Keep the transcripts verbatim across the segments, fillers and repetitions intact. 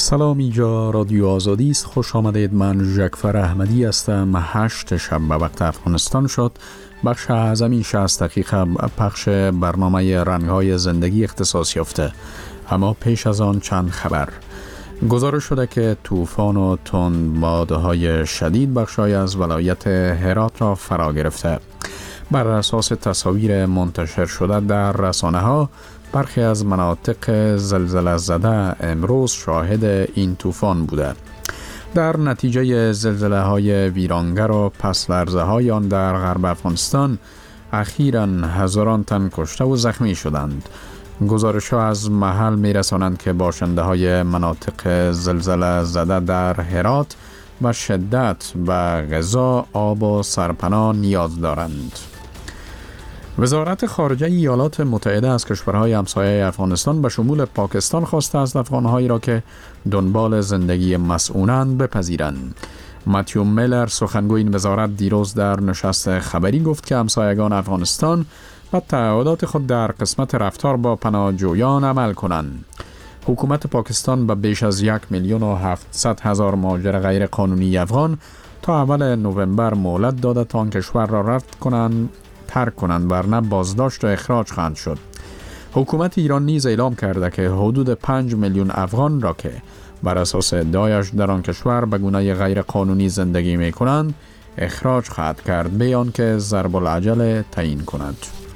سلام، اینجا رادیو آزادی است. خوش آمدید. من جعفر احمدی هستم. هشت شب به وقت افغانستان شد. بخش اعظم این شصت دقیقه پخش برنامه رنگ‌های زندگی اختصاص یافته. اما پیش از آن چند خبر. گزارش شده که طوفان و تندبادهای شدید بخشای از ولایت هرات را فرا گرفته. بر اساس تصاویر منتشر شده در رسانه‌ها، برخی از مناطق زلزله زده امروز شاهد این طوفان بوده. در نتیجه زلزله های ویرانگر و پس لرزه های آن در غرب افغانستان اخیراً هزاران تن کشته و زخمی شدند. گزارش ها از محل می رسانند که باشنده های مناطق زلزله زده در هرات و شدت و غذا، آب و سرپناه نیاز دارند. وزارت خارجه ایالات متحده از کشورهای همسایه افغانستان به شمول پاکستان خواسته است افغانهایی را که دنبال زندگی مسئولند بپذیرند. متیو میلر، سخنگوی این وزارت، دیروز در نشست خبری گفت که همسایگان افغانستان و تعهدات خود در قسمت رفتار با پناهجویان عمل کنند. حکومت پاکستان به بیش از یک میلیون و هفتصد هزار مهاجر غیر قانونی افغان تا اول نوامبر مهلت داده تا آن کشور را رد کنند ترک کنند، ورنه بازداشت و اخراج خواهند شد. حکومت ایران نیز اعلام کرده که حدود پنج میلیون افغان را که بر اساس ادعایش در آن کشور به گونه غیر قانونی زندگی می کنند اخراج خواهد کرد، به آنکه ضرب العجل تعیین کند.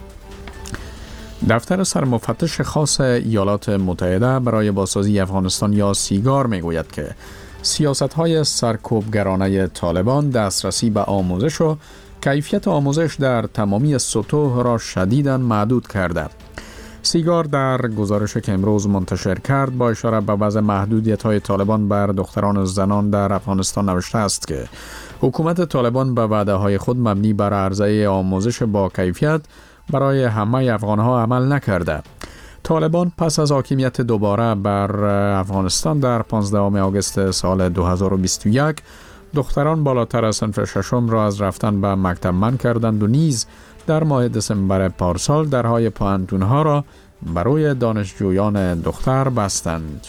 دفتر سرمفتش خاص ایالات متحده برای بازسازی افغانستان یا سیگار می گوید که سیاست‌های سرکوبگرانه طالبان دسترسی به آموزش و کیفیت آموزش در تمامی سطوح را شدیداً محدود کرده. سیگار در گزارش که امروز منتشر کرد با اشاره به وضع محدودیت‌های طالبان بر دختران و زنان در افغانستان نوشته است که حکومت طالبان به وعده‌های خود مبنی بر عرضه آموزش با کیفیت برای همه افغان‌ها عمل نکرده. طالبان پس از حاکمیت دوباره بر افغانستان در پانزدهم آگوست سال دو هزار و بیست و یک دختران بالاتر از صنف ششم را از رفتن به مکتب منع کردند و نیز در ماه دسامبر پارسال درهای پوهنتون‌ها را برای دانشجویان دختر بستند.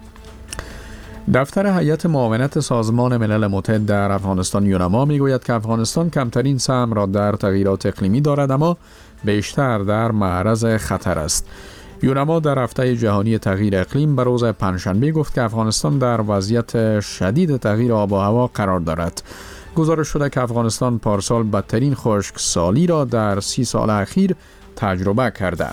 دفتر هیئت معاونت سازمان ملل متحد در افغانستان یونما میگوید که افغانستان کمترین سهم را در تغییرات اقلیمی دارد، اما بیشتر در معرض خطر است. یونما در هفته جهانی تغییر اقلیم به روز پنجشنبه گفت که افغانستان در وضعیت شدید تغییر آب و هوا قرار دارد. گزارش شده که افغانستان پارسال بدترین خشکسالی را در سی سال اخیر تجربه کرده.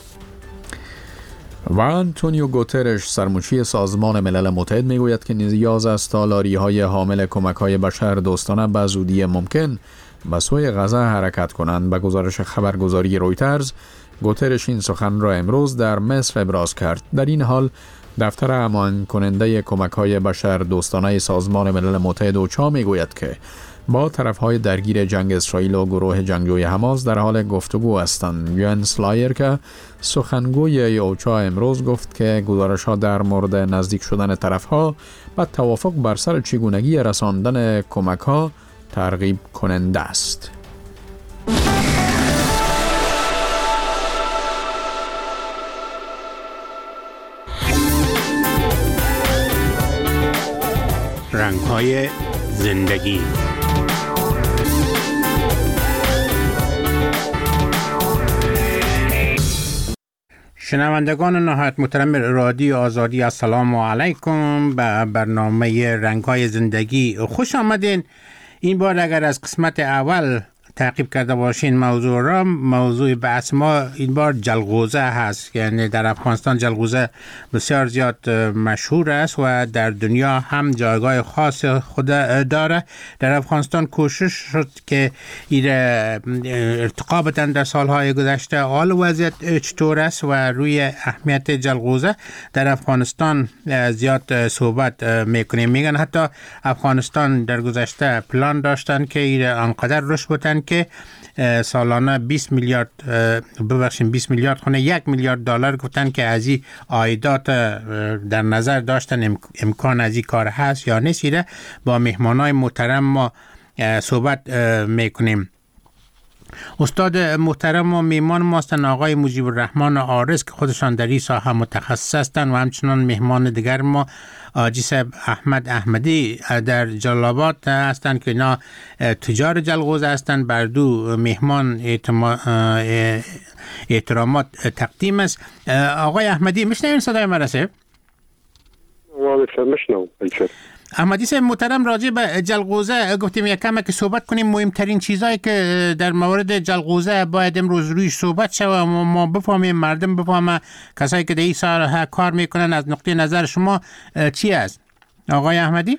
و آنتونیو گوترش، سرمنشی سازمان ملل متحد، میگوید که نیاز است تا لاری‌های حامل کمک‌های بشر دوستانه به زودی ممکن به سوی غزه حرکت کنند. به گزارش خبرگزاری رویترز، گوترش این سخن را امروز در مصر ابراز کرد. در این حال دفتر امان کننده کمک‌های بشر دوستانه سازمان ملل متحد اوچا میگوید که با طرف‌های درگیر جنگ اسرائیل و گروه جنگجوی حماس در حال گفتگو هستند. یونس لایر که سخنگوی اوچا امروز گفت که گزارش‌ها در مورد نزدیک شدن طرف‌ها و توافق بر سر چگونگی رساندن کمک‌ها ترغیب کننده است. رنگ‌های زندگی. شنوندگان نهایت محترم رادیو آزادی، السلام علیکم. به برنامه رنگ‌های زندگی خوش آمدین. این بار اگر از قسمت اول تعقیب کرده باشین موضوع را، موضوع بحث ما این بار جلغوزه هست. یعنی در افغانستان جلغوزه بسیار زیاد مشهور است و در دنیا هم جایگاه خاص خود داره. در افغانستان کوشش شد که این ارتقا بدن در سالهای گذشته. حال وضعیت چطور است و روی اهمیت جلغوزه در افغانستان زیاد صحبت میکنیم. میگن حتی افغانستان در گذشته پلان داشتن که این انقدر رشد بودن که سالانه بیست میلیارد ببخشید بیست میلیارد خونه یک میلیارد دلار گفتن که از این عایدات در نظر داشتن امکان از این کار هست یا نیست. با مهمانای محترم ما صحبت میکنیم. استاد محترم و میهمان ما هستند آقای مجیب الرحمن عارض که خودشان در این ساحه متخصص هستند و همچنان مهمان دیگر ما آجی صاحب احمد احمدی در جلال آباد هستند که اینا تجار جلغوزه هستند. بر دو مهمان احترامات تقدیم است. آقای احمدی میشنوین صدای من رسه؟ میشنوم. احمدی صاحب محترم، راجع به جلغوزه گفتیم یک کم که صحبت کنیم. مهمترین چیزایی که در مورد جلغوزه باید امروز روی صحبت شود و ما بفهمیم، مردم بفهمه، کسایی که در این سال کار میکنن، از نقطه نظر شما چی است آقای احمدی؟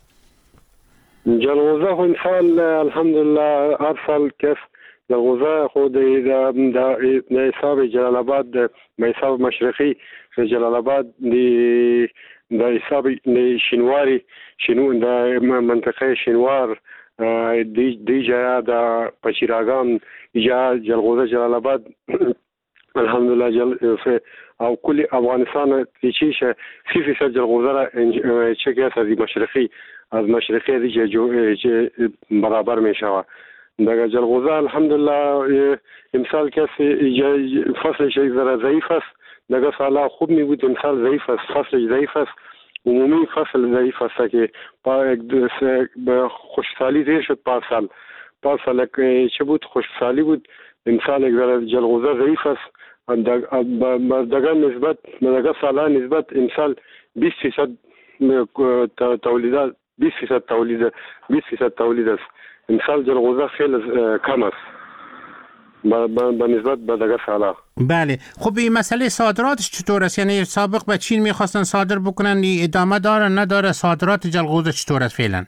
جلغوزه خو انسان الحمدلله هر سال کس جلغوزه خود در حساب جلال آباد، به حساب مشرقی جلال آباد، در حساب شینواری شینو در منطقه شینوار دی دی جا در پچیراگان جا جلغوزه جلال آباد الحمدلله جل او کل افغانستان چیش سی فیصد جلغوزه را چکی است از مشرقی از مشرقی دیگه برابر می شود. در جلغوزه الحمدلله امسال کسی فصلش یک ذره ضعیف است. در سال خوب می بود، امسال ضعیف است، فصلش ضعیف است، عمومی فصل ضعیف است که خوشسالی دیر شد. پارسال پارسال چه بود؟ خوشسالی بود. امسال یک ذره جلغوزه ضعیف است. دگر نسبت دگر سال نسبت امسال بیست فیصد تولیدات بیست فیصد تولید بیست فیصد تولید است. امسال جلغوزه خیلی کم است به نسبت به دگر سالا. بله. خب این مسئله صادراتش چطور است؟ یعنی سابق به چین میخواستن صادر بکنن، ادامه داره نداره؟ صادرات جلغوزه چطور است فعلا؟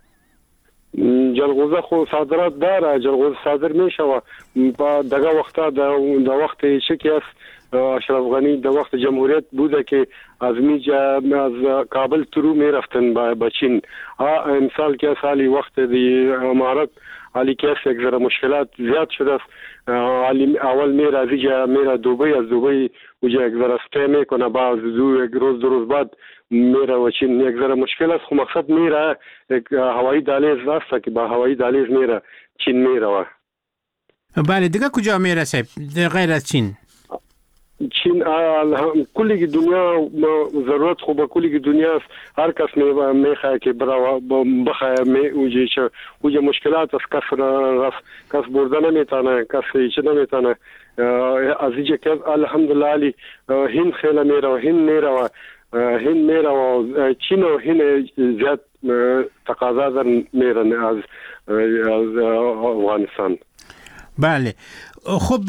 جلغوزه خو صادرات داره، جلغوزه صادر میشه با دغه وخت د وخت چکی است. اشرف غنی د وخت جمهوریت بوده که از میجا از کابل ترو میرفتن با چین. امسال که سالی وقت دی امارت علی کیس یک ذره مشکلات زیاد شده است. اول میره از اینجا میره دبی، از دبی اونجا یک ذره سته میکنه، بعد دو یک روز دو روز بعد میره و چین. یک ذره مشکل است. خو مقصد میره یک هوایی دهلیز است که با هوایی دهلیز میره چین میره. بله. دیگه کجا میرسه غیر از چین؟ چین کلی دنیا ضرورت خو به کلی دنیا است. هر کس می میخواد که برای بخواه می اوجی چه اوجی مشکلات است. کس رفت کس برده نمیتونه، کس چه نمیتونه. از اینجا که الحمدلله علی هند خیلی میره و هند میره و هند میره و چین و هند زیاد تقاضا در میرن از از افغانستان. بله. خب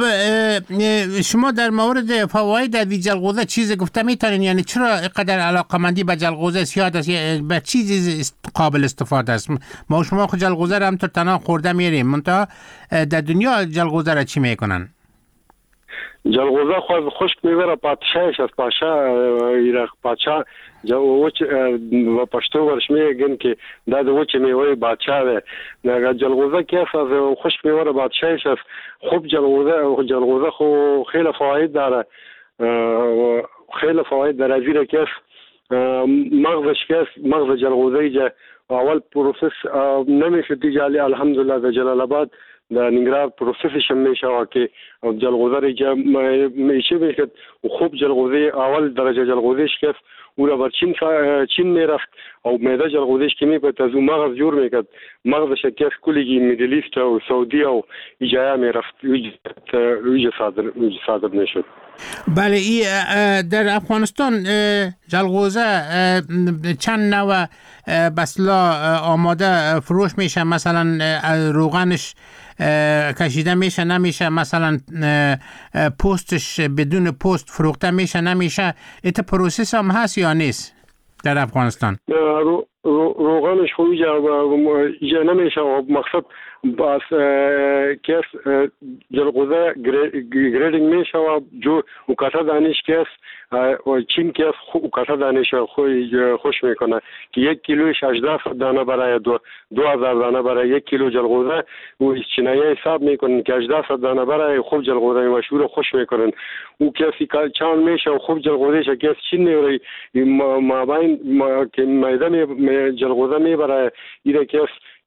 شما در مورد فواید از جلغوزه چیز گفته میتونین؟ یعنی چرا قدر علاقمندی به جلغوزه زیاد است؟ به چیزی قابل استفاده است؟ ما شما خود جلغوزه را هم تو تنها خورده میریم، منتها در دنیا جلغوزه را چی میکنن؟ جلغوزه خو خشک میوه پادشاهش است. پادشاه ایرق پادشاه جو وچ و پښتو ورش میگن که دا د وچ میوه بادشاه ده. نه جلغوزه کې اساس خشک میوه بادشاهش است. خوب جلغوزه جلغوزه خو خیلی فواید داره، خیلی فواید داره. زیرا که مغزش که مغز جلغوزه جا اول پروسس نمیشه دیگه. الحمدلله در جلال آباد در ننگرهار پروسسش میشه که جلغوزه را جا میشه میشه خوب جلغوزه اول درجه جلغوزهش که او را بر چین چین میرفت او میده جلغوزهش که میپت از او مغز جور میکرد. مغزش که کلیگی میدلیست و سعودی و ایجایا میرفت اویجا صادر صادر میشد. بله. ای در افغانستان جلغوزه چند نوع بسلا آماده فروش میشه؟ مثلا روغنش کشیده میشه نمیشه؟ مثلا پوستش بدون پوست فروخته میشه نمیشه؟ ایت پروسس هم هست یا نیست در افغانستان؟ رو روغنش خو ایجا نمیشه. مقصد باز کس جلغوزه گریدینگ میشه و جو مکاتا دانش کس و چین کس مکاتا دانش خوش میکنه که یک کیلوش هجده دانه برای دو دو هزار دانه برای یک کیلو جلغوزه و چینایی حساب میکنن که هجده دانه برای خوب جلغوزه مشهور خوش میکنن. او کسی چان میشه و خوب جلغوزه شه کس چین نیوری ما بین که میدان جلغوزه میبره ایره کس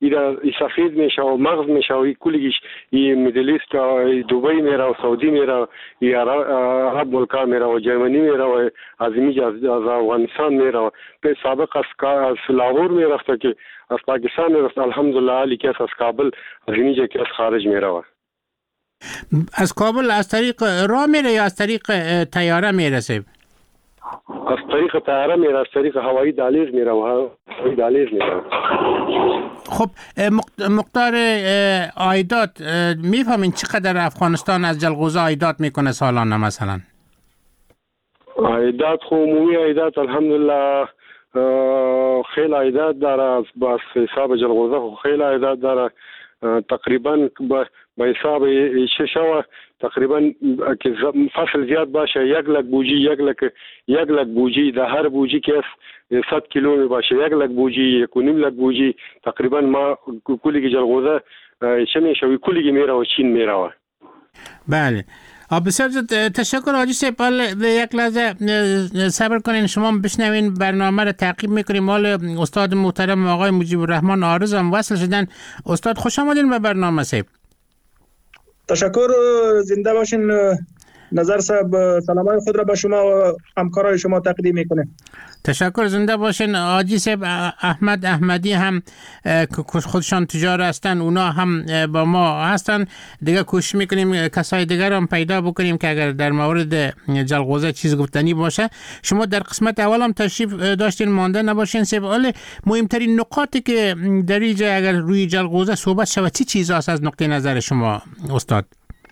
ایرا سفید میشه و مغز میشه و کلیش این میدلیست دبی میره و سعودی میره و عرب ملکا میره و جرمنی میره و از اینجا از افغانستان میره و به سابق از لاهور میرفته که از پاکستان میرفته الحمدلله علی که از کابل از اینجا که از خارج میره. از کابل از طریق راه میره یا از طریق طیاره میرسه؟ از طریق طیاره میره، از طریق هوایی دهلیز میره و هوایی دهلیز میره. خب مقدار عایدات میفهمین چقدر افغانستان از جلغوزه عایدات میکنه سالانه مثلا؟ عایدات خو عمومی عایدات الحمدلله خیلی عایدات داره، با حساب جلغوزه خو خیلی عایدات داره. تقریبا به حساب شش تقریبا که فصل زیاد باشه یک لک بوجی یک لک یک لک بوجی در هر بوجی که صد کیلو می باشه یک لک بوجی یک و نیم لک بوجی تقریبا ما کلی جلغوزه چه میشه کلی میره و چین میره. بله بسیار تشکر حاجی صاحب. یک لحظه صبر کنین شما بشنوین برنامه رو تعقیب میکنیم. مال استاد محترم آقای مجیب الرحمن عارض هم وصل شدن. استاد خوش آمدین به برنامه صاحب. تشکر، زنده باشین. نظر صاحب سلامای خود را به شما و همکارای شما تقدیم میکنه. تشکر، زنده باشین. حاجی صاحب احمد احمدی هم که خودشان تجار هستن، اونا هم با ما هستن. دیگه کوشش میکنیم کسای دیگر هم پیدا بکنیم که اگر در مورد جلغوزه چیز گفتنی باشه. شما در قسمت اول هم تشریف داشتین، مانده نباشین صاحب. ولی مهمترین نکاتی که در اینجا اگر روی جلغوزه صحبت شود چی چیزاست از نقطه نظر شما استاد؟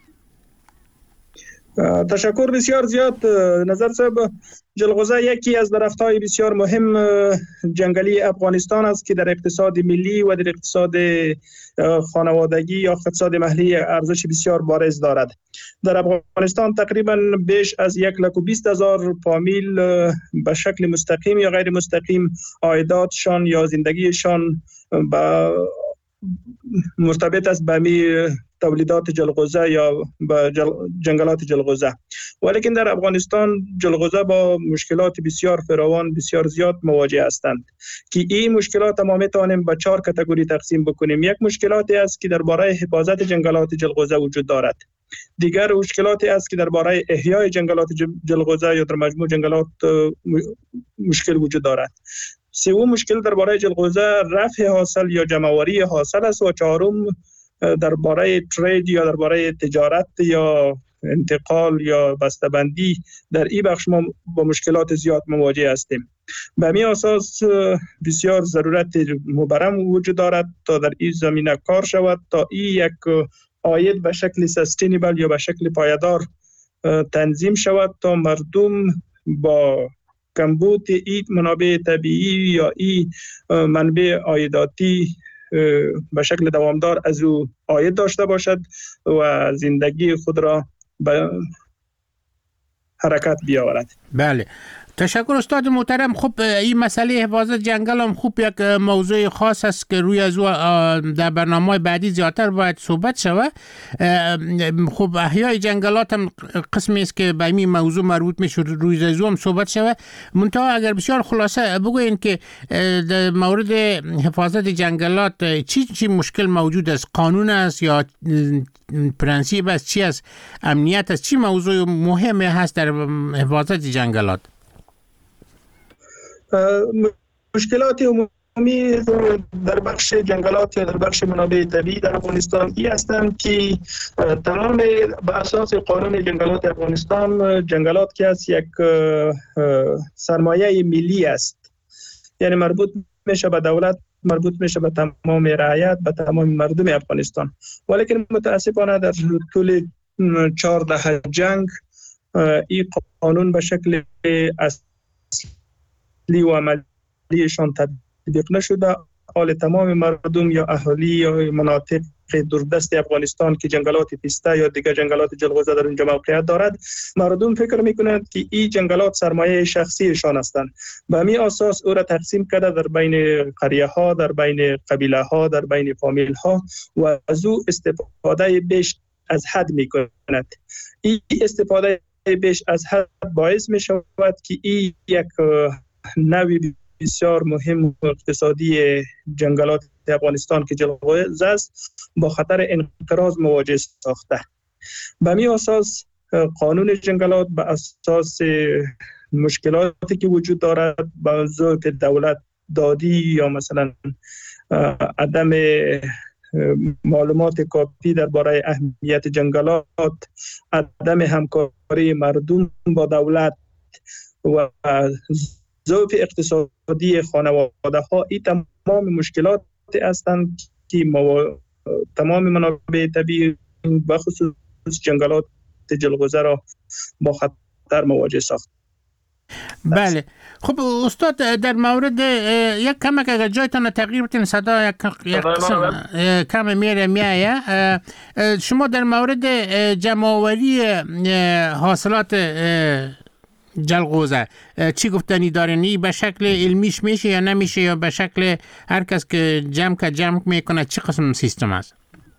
تشکر بسیار زیاد نظر صاحب. جلغوزه یکی از درخت‌های بسیار مهم جنگلی افغانستان است که در اقتصاد ملی و در اقتصاد خانوادگی یا اقتصاد محلی ارزش بسیار بارز دارد. در افغانستان تقریبا بیش از یک لک و بیست هزار فامیل به شکل مستقیم یا غیر مستقیم عایداتشان یا زندگیشان با مرتبط است به می تولیدات جلغوزه یا با جل... جنگلات جلغوزه. ولیکن در افغانستان جلغوزه با مشکلات بسیار فراوان بسیار زیاد مواجه هستند که این مشکلات ما میتوانیم به چهار کاتگوری تقسیم بکنیم. یک مشکلاتی است که درباره حفاظت جنگلات جلغوزه وجود دارد. دیگر مشکلاتی است که درباره احیای جنگلات جلغوزه یا در مجموع جنگلات مشکل وجود دارد. سوم مشکل درباره جلغوزه رفع حاصل یا جمع‌آوری حاصل است و چهارم درباره ترید یا درباره تجارت یا انتقال یا بسته‌بندی. در این بخش ما با مشکلات زیاد مواجه هستیم. به همین اساس بسیار ضرورت مبرم وجود دارد تا در این زمینه کار شود تا این یک عاید به شکل سستینبل یا به شکل پایدار تنظیم شود تا مردم با کمبود این منابع طبیعی یا این منبع عایداتی به شکل دوامدار از او عاید داشته باشد و زندگی خود را به حرکت بیاورد. بله، تشکر استاد محترم. خب این مسئله حفاظت جنگل هم خوب یک موضوع خاص است که روی از در برنامه بعدی زیادتر باید صحبت شود. خب احیای جنگلات هم قسمی است که به این موضوع مربوط میشه، روی از هم صحبت شود. منتها اگر بسیار خلاصه بگوین که در مورد حفاظت جنگلات چی چی مشکل موجود است؟ قانون است یا پرنسیپ است؟ چی است؟ امنیت است؟ چی موضوع مهمی هست در حفاظت جنگلات؟ مشکلات عمومی در بخش جنگلات یا در بخش منابع طبیعی در افغانستان ای هستند که تمام به اساس قانون جنگلات افغانستان جنگلات که از یک سرمایه ملی است، یعنی مربوط میشه به دولت، مربوط میشه به تمام رعیت، به تمام مردم افغانستان. ولیکن متاسفانه در طول چهار دهه جنگ این قانون به شکل اصلی و عملیشان تطبیق نشده. حال تمام مردم یا اهالی یا مناطق دوردست افغانستان که جنگلات پیسته یا دیگر جنگلات جلغوزه در اونجا موقعیت دارد، مردم فکر میکنند که این جنگلات سرمایه شخصیشان هستند. به همین اساس او را تقسیم کرده در بین قریه ها، در بین قبیله ها، در بین فامیل ها و از او استفاده بیش از حد میکند. این استفاده بیش از حد باعث می شود که این یک نوی بسیار مهم و اقتصادی جنگلات افغانستان که جلغوزه است با خطر انقراض مواجه ساخته. به می اساس قانون جنگلات به اساس مشکلاتی که وجود دارد با موضوع که دولت دادی یا مثلا عدم معلومات کافی درباره اهمیت جنگلات، عدم همکاری مردم با دولت و ضعف اقتصادی خانواده ها، این تمام مشکلات هستند که مو... تمام منابع طبیعی و خصوص جنگلات جلغوزه را با خطر مواجه ساخت. بله. خب استاد در مورد یک کمک اگر جایتان تغییر بتین صدا یک, یک قسم کم میره میایه، شما در مورد جمع‌آوری حاصلات جلغوزه چی گفتنی دارین؟ به شکل علمیش میشه یا نمیشه یا به شکل هر کس که جمع که جمع میکنه چی قسم سیستم است؟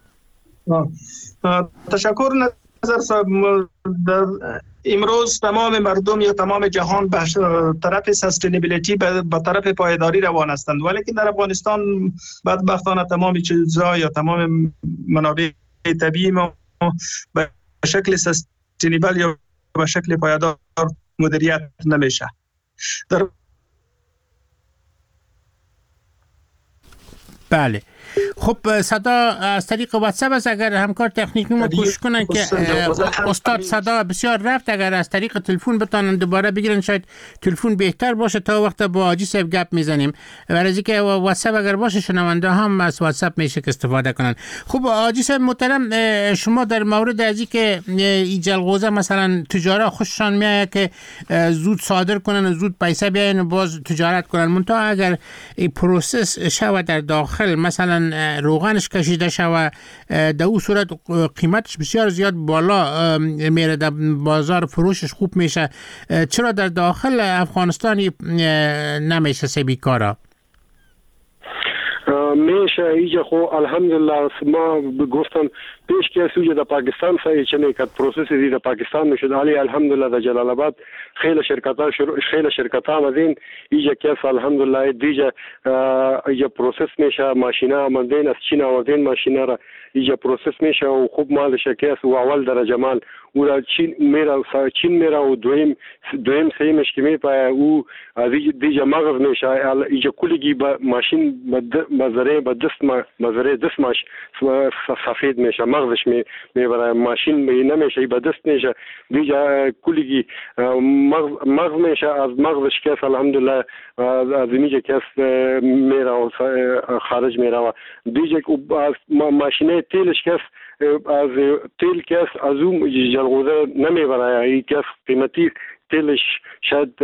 تشکر نظر صاحب. در امروز تمام مردم یا تمام جهان به طرف سستینبیلیتی به طرف پایداری روان هستند، ولی که در افغانستان بدبختانه تمام چیزها یا تمام منابع طبیعی ما به شکل سستینبل یا به شکل پایدار مدیریت نمیشه. در بله. خب صدا از طریق واتساپ است، اگر همکار تکنیکی ما کوشش کنن که استاد صدا بسیار رفت، اگر از طریق تلفن بتونن دوباره بگیرن شاید تلفن بهتر باشه تا وقت با حاجی صاحب گپ میزنیم، برای که واتساپ اگر باشه شنونده هم از واتساپ میشه که استفاده کنن. خب حاجی صاحب محترم، شما در مورد از اینکه این جلغوزه مثلا تجارت خوششان میاد که زود صادر کنن و زود پیسه بیارن و باز تجارت کنن، منتها اگر این پروسس شود در داخل مثلا روغنش کشیده شوه در اون صورت قیمتش بسیار زیاد بالا میره، در بازار فروشش خوب میشه، چرا در داخل افغانستان نمیشه سبی کارا؟ میشه ایجا خو الحمدلله ما گفتم پیش که سوی در پاکستان سایی چنه که پروسس دی در پاکستان میشد، علی الحمدلله در جلال آباد خیلی شرکت ها شروع خیلی شرکت ها آمدین ایجا کس الحمدلله دیجا ایجا پروسس میشه، ماشینا آمدین از چین آمدین ماشینا را ایجا پروسس میشه و خوب مالش کس و اول درجه مال او را چین میرا چین میرا و دویم دویم سیمش که میپای او از دیجا مغز میشه ایجا کلیگی با ماشین مزرعه با دست مزرعه دست ماش سفید میشه، مغزش می میبره، ماشین می نمیشه با دست میشه دیجا کلیگی مغز مغز میشه، از مغزش کس الحمدلله از اینجا کس میرا و خارج میرا دیجا از ماشینه تیلش کس از تیل کس از اون جلغوزه نمیبره، این کس قیمتی تیلش شاید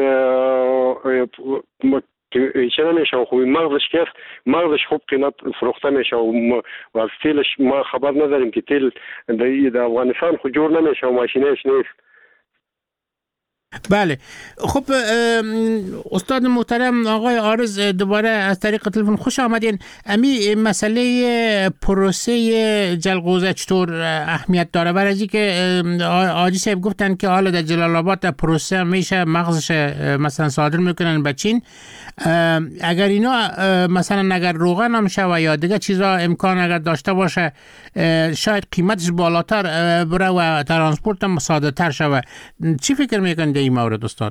چه نمیشه، خوبی مغزش کس مغزش خوب قیمت فروخته میشه و از تیلش ما خبر نداریم که تیل در افغانستان خود جور نمیشه و ماشینهش نیست. بله. خب استاد محترم آقای عارض دوباره از طریق تلفن خوش آمدین. امی مسئله پروسه جلغوزه چطور اهمیت داره؟ برای که حاجی صاحب گفتن که حالا در جلال آباد پروسه میشه مغزش مثلا صادر میکنن به چین، اگر اینا مثلا اگر روغن هم شوه یا دیگه چیزا امکان اگر داشته باشه شاید قیمتش بالاتر بره و ترانسپورت هم ساده تر شوه، چی فکر میکنید در این مورد استاد؟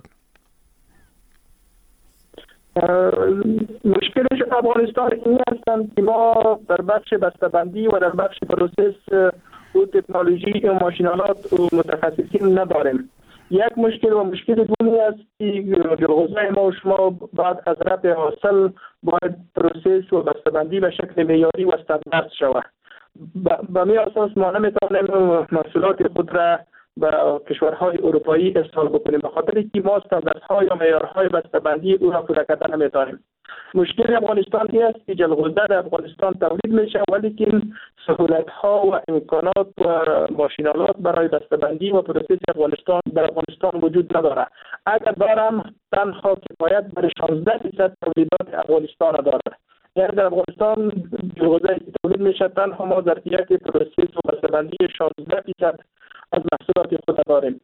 مشکلش افغانستان این هستند که ما در بخش بسته‌بندی و در بخش پروسس و تکنولوژی و ماشینالات و متخصصین نداریم. یک مشکل و مشکل دومی است که جلغوزه ما و شما بعد از رفع حاصل باید پروسس و بسته‌بندی به شکل معیاری و استاندارد شود. به می اساس ما نمیتوانیم محصولات خود را به کشورهای اروپایی ارسال بکنیم به خاطر که ما استانداردها یا معیارهای بسته‌بندی او را پوره کردن نمیتوانیم. مشکل افغانستان این است که جلغوزه در افغانستان تولید میشه ولی که سهولت‌ها و امکانات و ماشینالات برای بسته‌بندی و پروسس افغانستان در افغانستان وجود نداره. اگر دارم تنها کفایت بر شانزده درصد تولیدات افغانستان داره. یعنی در افغانستان جلغوزه که تولید میشه تنها ما ظرفیت پروسس و بسته‌بندی شانزده درصد از محصولات خود داریم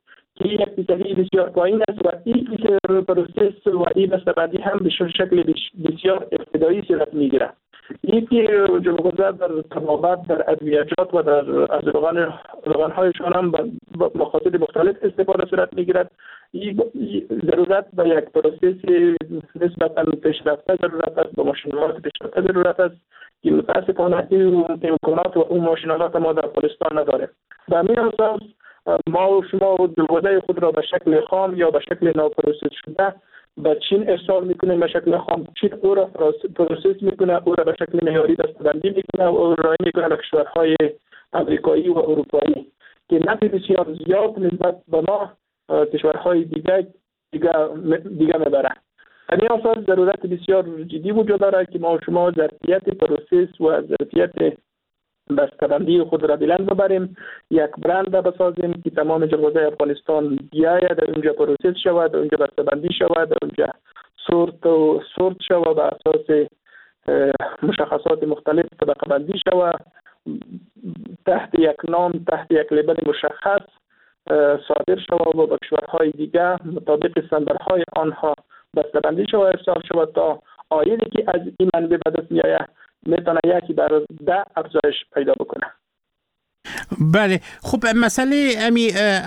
این یک فیصدی بسیار پایین است و این پروسس و این بسته‌بندی هم به شکل بسیار ابتدایی صورت میگیرد. یکی جلغوزه در طبابت، در ادویجات و در از روغن روغن‌هایشان هم به مقاصد مختلف استفاده صورت میگیرد. ضرورت به یک پروسس نسبتاً پیشرفته ضرورت است، با ماشین‌آلات پیشرفته ضرورت است که متاسفانه این امکانات و اون ماشین‌آلات ما در افغانستان نداره. به همین اساس ما و شما جلغوزه خود را به شکل خام یا به شکل ناپروسس شده به چین ارسال میکنه، به شکل خام چین او را پروسس میکنه، او را به شکل معیاری دسته‌بندی میکنه و او را میکنه به کشورهای امریکایی و اروپایی که نفع بسیار زیاد نسبت به ما کشورهای دیگه دیگه دیگه میبره. همین اساس ضرورت بسیار جدی وجود داره که ما و شما ظرفیت پروسس و ظرفیت بسته‌بندی خود را بلند ببریم، یک برند بسازیم که تمام جلغوزه افغانستان بیاید اونجا پروسس شود، اونجا بسته‌بندی شود، اونجا سورت و سورت شود، به اساس مشخصات مختلف طبقه بندی شود، تحت یک نام، تحت یک لیبل مشخص صادر شود و به کشورهای دیگر مطابق استانداردهای آنها بسته‌بندی شود، ارسال شود تا عایدی که از این منبع به دست میآید میتونه یکی بر ده افزایش پیدا بکنه. بله، خب مسئله امی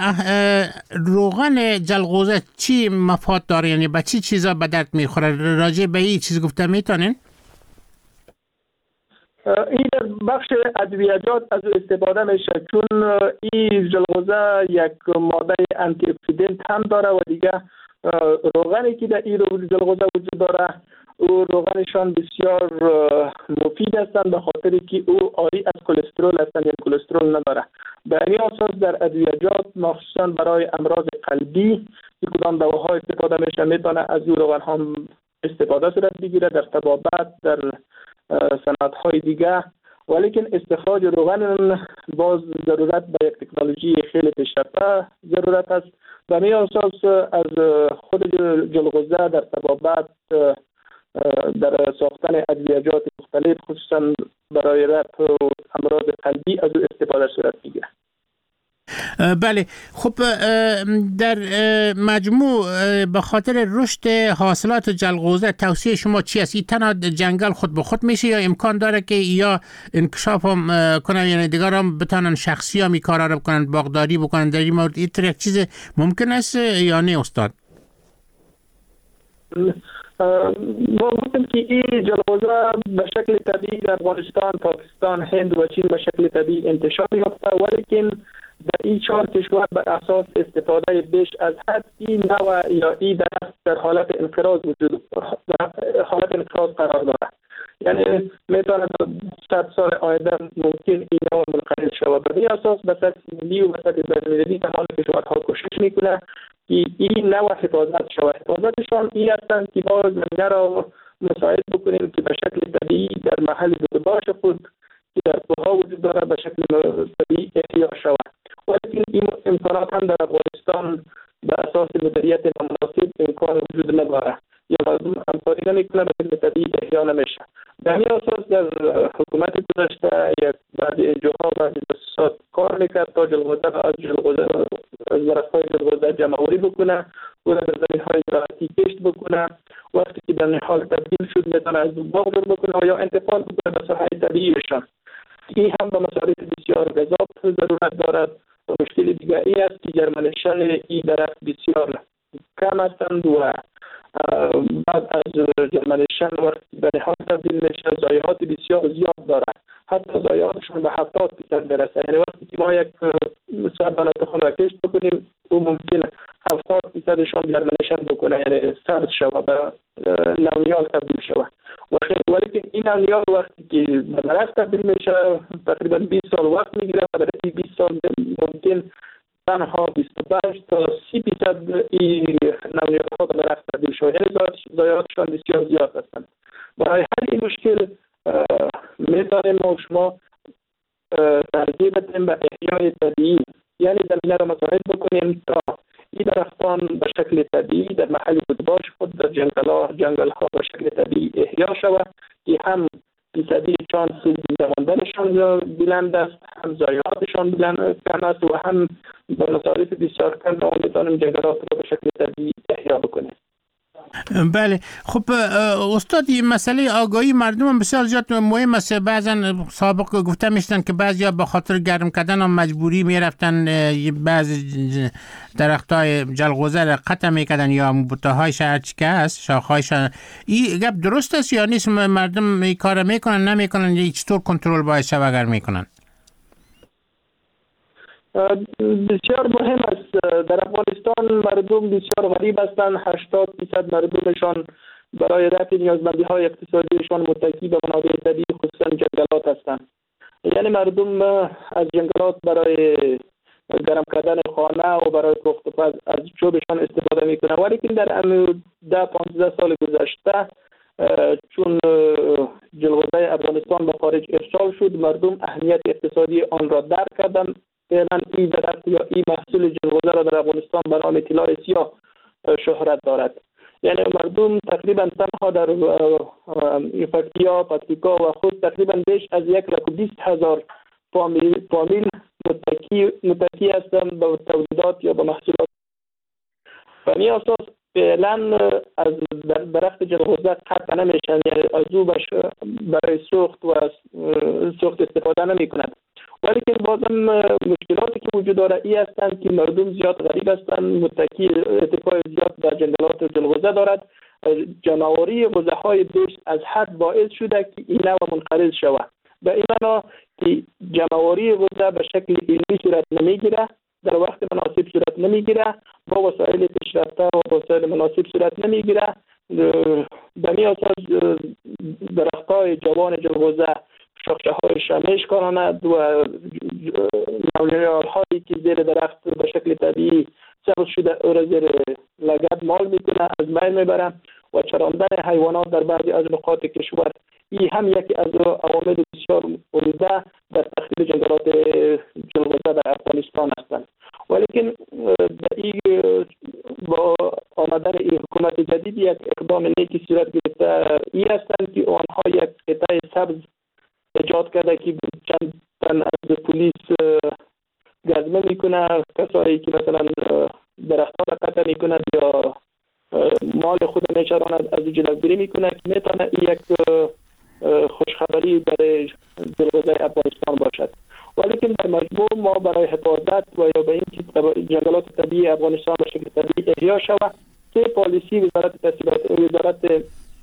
روغن جلغوزه چی مفاد داره؟ یعنی به چی چیزا به درد میخوره؟ راجع به این چیز گفته میتونین؟ این در بخش ادویجات از استفاده میشه، چون این جلغوزه یک ماده آنتی اکسیدنت هم داره و دیگه روغنی که در این جلغوزه وجود داره او روغنشان بسیار مفید هستند به خاطر که او عاری از کلسترول هستند، یعنی کلسترول نداره. به این اساس در ادویجات مخصوصا برای امراض قلبی که کدام دواها استفاده میشه میتونه از این روغن هم استفاده صورت بگیره در طبابت، در صنعت‌های دیگه، ولیکن استخراج روغن باز ضرورت به یک تکنولوژی خیلی پیشرفته ضرورت است. به این اساس از خود جلغوزه در طبابت، در ساختن ادویجات مختلف خصوصا برای رفع امراض قلبی از او استفاده صورت میگیره. بله، خب در مجموع به خاطر رشد حاصلات جلغوزه توصیه شما چی است؟ این تنها جنگل خود به خود میشه یا امکان داره که یا انکشاف هم کنن، یعنی دیگر هم بتانن شخصی هم این کارا رو بکنن، باغداری بکنن در این مورد این یک چیز ممکن است یا نه استاد؟ ما گفتیم که این جلغوزه به شکل طبیعی در افغانستان، پاکستان، هند و چین به شکل طبیعی انتشار یافته، ولیکن در این چهار کشور بر اساس استفاده بیش از حد این نوع یا این درخت در حالت انقراض وجود حالت انقراض قرار دارد. یعنی میتونه صد سال آینده ممکن این نوع منقرض شود. بر این اساس به سطح ملی و به سطح بین‌المللی تمام کشورها کوشش میکنه که این نوع حفاظت شود. حفاظتشان این هستند که ما زمینه را مساعد بکنیم که به شکل طبیعی در محل زیباش خود که در کوه‌ها وجود دارد به شکل طبیعی احیا شود. ولیکن این امکانات هم در افغانستان به اساس مدیریت نامناسب امکان وجود نداره یا مردم همکاری نمیکنه، به شکل طبیعی احیا نمیشه. به همین اساس در حکومت گذشته یک بعضی انجاها و بعضی مؤسسات کار میکرد تا جلغوزه را از جلغوزه از درخت‌های جلغوزه جمع‌آوری بکنه و در زمین‌های زراعتی کشت بکنه. وقتی که در حال تبدیل شد میتونه از باغ جور بکنه و یا انتقال بکنه به ساحه طبیعیشان. این هم به مصارف بسیار گذاف ضرورت دارد. و مشکل دیگه ای است که جرمنشن این درخت بسیار کم هستند و بعد از جرمنشن وقتی به نهال تبدیل میشه ضایعات بسیار زیاد دارد، حتی ضایعاتشون به هفتاد درصد برسه. یعنی وقتی که ما یک صد دانه تخم را کشت بکنیم او ممکن هفتاد درصدشون جرمنشن بکنه، یعنی سرد شود به نونیال تبدیل شود. ولیکن این نونیال وقتی که به درخت تبدیل میشه تقریبا بیست سال وقت میگیره و برای بیست سال ممکن تنها بیست و پنج تا سی درصد این نونیال ها به درخت تبدیل شود، یعنی ضایعاتشان بسیار زیاد هستند. برای حل این مشکل میتونیم ما و شما ترجیح بدیم به احیای طبیعی، یعنی زمینه را مساعد بکنیم تا این درختان به شکل طبیعی در محل بودباش خود در جنگل ها جنگل ها به شکل طبیعی احیا شود که هم فیصدیشان سود زماندنشان بلند است، هم ضایعاتشان بلند است و هم به مصارف بسیار کم ما میتونیم جنگلات را به شکل طبیعی احیا بکنیم. بله خب استاد این مسئله آگاهی مردم هم بسیار زیاد مهم است. بعضا سابق گفته میشتن که بعضیا به خاطر گرم کردن هم مجبوری میرفتن بعضی درختای جلغوزه را قطع میکردن یا بوته‌های هرچی که هست شاخهایش. این گپ درست است یا نیست؟ مردم این کار میکنن نمیکنن یا چطور کنترل باید شود اگر میکنن؟ بسیار مهم است. در افغانستان مردم بسیار غریب هستند. هشتاد درصد مردمشان برای رفع نیازمندی های اقتصادیشان متکی به منابع طبیعی خصوصا جنگلات هستند. یعنی مردم از جنگلات برای گرم کردن خانه و برای پخت و پز از چوبشان استفاده میکنند، ولی که در ده پانزده سال گذشته چون جلغوزه افغانستان به خارج ارسال شد، مردم اهمیت اقتصادی آن را درک کردند. فعلا این درخت یا این محصول جلغوزه را در افغانستان به نام طلای سیاه شهرت دارد. یعنی مردم تقریبا تنها در پکتیا، پکتیکا و خود تقریبا بیش از یک لک و بیست هزار فامیل متکی متکی هستند به تولیدات یا به محصولات. و می اساس فعلا از درخت جلغوزه قطع نمیشن، یعنی از او برای سوخت و سوخت استفاده نمی کند. ولی که بازم مشکلاتی که وجود داره ای هستند که مردم زیاد غریب هستند، متکی ارتفاع زیاد در جنگلات جلغوزه دارد. جمع‌آوری غوزه‌های بیش از حد باعث شده که این نوع منقرض شود. به این معنا که جمع‌آوری غوزه به شکل علمی صورت نمیگیره، در وقت مناسب صورت نمیگیره، با وسایل پیشرفته و وسایل مناسب صورت نمیگیره. به این اساس درخت‌های جوان جلغوزه شاخه‌هایش را میشکاراند و نوجوان‌هایی که زیر درخت به شکل طبیعی سبز شده او را زیر لگد مال میکنه، از بین میبره و چراندن حیوانات در بعضی از نقاط کشور این هم یکی از عوامل بسیار عمده در تخریب جنگلات جلغوزه در افغانستان هستند. ولیکن با آمدن این حکومت جدید یک اقدام نیکی صورت گرفته این هستند که آنها یک قطعه سبز ایجاد کرده که چند تن از پلیس گزمه میکنه، کسایی که مثلا درختها را قطع میکنند یا مال خود میچراند از جلوگیری میکنه که میتونه یک خوشخبری برای جلغوزه افغانستان باشد. ولیکن در مجموع ما برای حفاظت و یا به اینکه جنگلات طبیعی افغانستان به شکل طبیعی احیا شود، سه پالیسی وزارت تحصیلات وزارت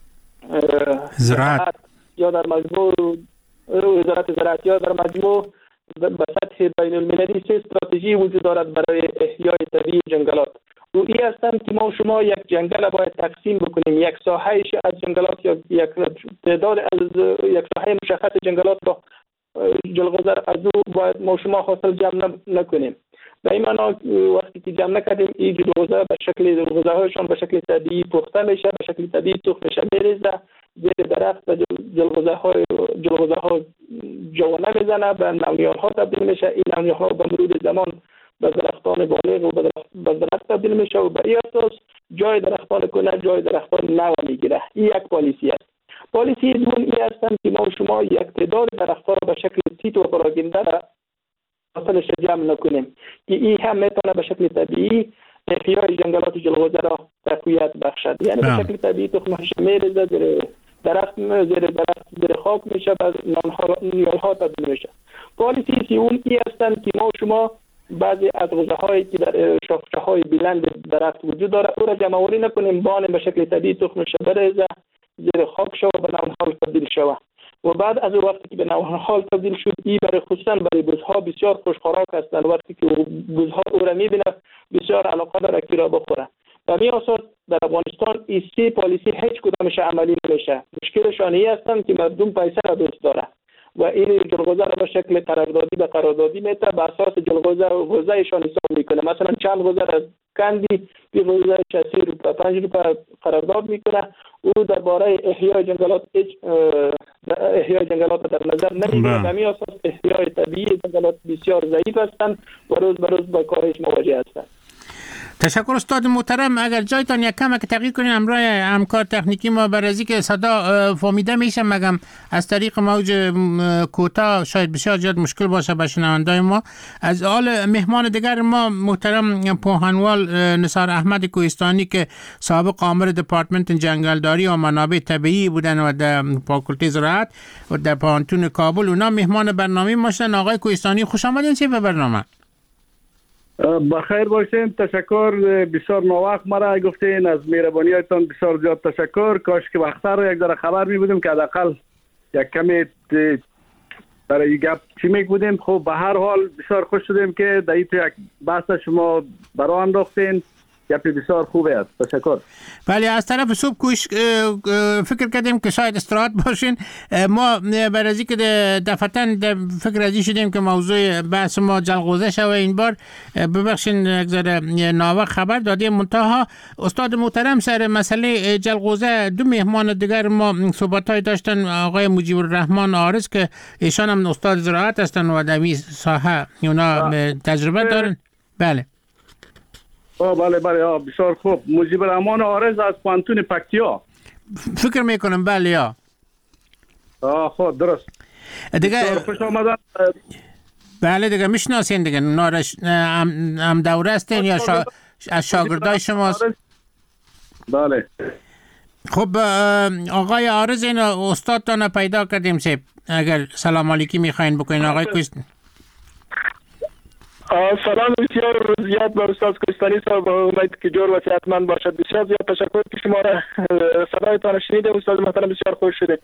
زراعت یا در مجموع وزارت زراعت یا در مجموع به سطح بین المللی سه استراتژی وجود دارد برای احیای طبیعی جنگلات. و این هستند که ما شما یک جنگل باید تقسیم بکنیم، یک ساحهش از جنگلات یا یک تعداد از یک ساحه مشخص جنگلات را جلغوزه از او باید ما شما حاصل جمع نکنیم. به این معنا وقتی که جمع نکردیم این جلغوزه به شکل جلغوزه هایشان به شکل طبیعی پخته میشه، به شکل طبیعی سوخت میشه، میریزه زیر درخت و جلغوزه های جلغوزه ها جوانه میزنه، به نونیال ها تبدیل میشه. این نونیال ها به مرور زمان به درختان بالغ و به درخت تبدیل میشه و به این اساس جای درختان کنه جای درختان نو میگیره. این یک پالیسی است. پالیسی دوم این هستند که ما شما یک تعداد درختها را به شکل سیت و پراگنده حاصلش جمع نکنیم که این هم میتونه به شکل طبیعی احیای جنگلات جلغوزه را تقویت بخشد. یعنی به شکل طبیعی تخمش میریزه زیر درخت زیر درخت زیر خاک میشه و نونها تبدیل میشه. پالیسی سوم این هستند که ما شما بعضی از غوزه هایی که در شاخه های بلند درخت وجود داره او را جمع آوری نکنیم، بان به شکل طبیعی تخمش بریزه زیر خاک شو و به نونها تبدیل شود و بعد از وقتی که به نونها تبدیل شد این برای خصوصا برای بزها بسیار خوشخوراک هستند. وقتی که بزها او را میبینه بسیار علاقه داره که را بخوره. و می اساس در افغانستان این سه پالیسی هیچ کدامش عملی نمیشه. مشکلشان این هستند که مردم پیسه را دوست داره و این جلغوزه را به شکل قراردادی به قراردادی میته، به اساس جلغوزه و غوزهشان حساب میکنه. مثلا چند غوزه را کندی بی غوزه شصت روپیه پنج روپیه قرارداد میکنه. او درباره احیای جنگلات احیای جنگلات در نظر نمیگیره. به می اساس احیای طبیعی جنگلات بسیار ضعیف هستند و روز به روز با کاهش مواجه هستند. تشکر استاد محترم. اگر جایتان یک کم که تغییر کنین همراه همکار تکنیکی ما برازی که صدا فهمیده میشه مگم از طریق موج کوتاه شاید بسیار زیاد مشکل باشه به شنوندای ما. از حال مهمان دیگر ما محترم پوهنوال نثار احمد کوهستانی که سابق آمر دپارتمنت جنگلداری و منابع طبیعی بودن و در فاکولته زراعت و در پانتون کابل اونا مهمان برنامه ما شدن. آقای کوهستانی خوش آمدین چه به برنامه. بخیر باشین. تشکر، بسیار نووقت مرا گفتین، از مهربانیتان بسیار زیاد تشکر. کاش که وقت‌ها یک ذره خبر می بودیم که حداقل یک کمی برای این گپ چی می بودیم. خب به هر حال بسیار خوش شدیم که در این تو یک بحث شما برای انداختین. گپی بسیار خوبه است. تشکر. بله، از طرف صبح کوش فکر کردیم که شاید استراحت باشین. ما برای از که دفتن فکر ازی شدیم که موضوع بحث ما جلغوزه شوه. این بار ببخشین یک ذره ناوقت خبر دادیم. منتها استاد محترم سر مسئله جلغوزه دو مهمان دیگر ما صحبت‌های داشتن. آقای مجیب الرحمن عارض که ایشان هم استاد زراعت هستن و در این ساحه اونا تجربه دارن. بله آه بله بله بسیار خوب. مجیب الرحمن عارض از پانتون پکتیا فکر میکنم. بله یا آه خب درست دیگه خوش آمدن. بله دیگه میشناسین دیگه نارش هم, هم دوره هستین یا شا... از شاگردای شماست؟ بله. خب آقای عارض این استادتان پیدا کردیم سه اگر سلام علیکی میخواین بکنین. آقای کوست سلام بسیار زیاد بر استاد کوهستانی صاحب، امید که جور و صحتمند باشد. بسیار زیاد تشکر که شما را صدایتان شنیده استاد محترم، بسیار خوش شده.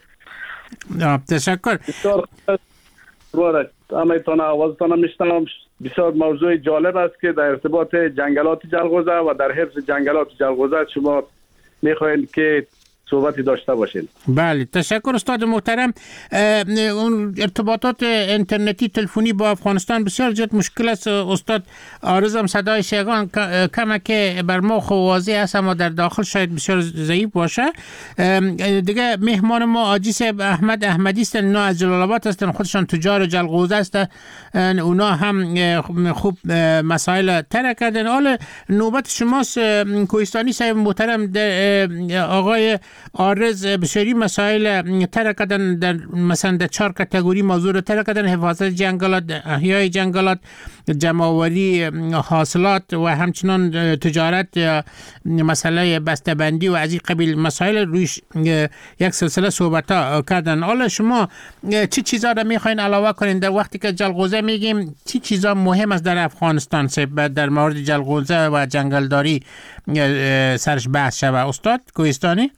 تشکر. بسیار خوش. امیتان آوازتان میشنم. بسیار موضوع جالب است که در ارتباط جنگلات جلغوزه و در حفظ جنگلات جلغوزه شما میخواین که صحبتی داشته باشین. بله تشکر استاد محترم. اون ارتباطات اینترنتی تلفنی با افغانستان بسیار زیاد مشکل است. استاد عارضم صدای شیگان کمه که بر ما خو واضح است اما در داخل شاید بسیار ضعیف باشه. دیگه مهمان ما آجی صاحب احمد احمدی است. اونا از جلال آباد هستن، خودشان تجار جلغوزه است. اونا هم خوب مسائل طرح کردن. حالا نوبت شماست کوهستانی صاحب محترم. آقای عارض بسیاری مسائل طرح کردن، در مثلا در چهار کاتگوری موضوع رو طرح کردن: حفاظت جنگلات، احیای جنگلات، جمع‌آوری حاصلات و همچنان تجارت یا مسئله بسته‌بندی و از این قبیل مسائل رویش یک سلسله صحبت‌ها کردن. حالا شما چی چیزا رو می‌خواین علاوه کنین در وقتی که جلغوزه میگیم؟ چی چیزا مهم است در افغانستان در مورد جلغوزه و جنگلداری سرش بحث شود؟ استاد کوهستانی.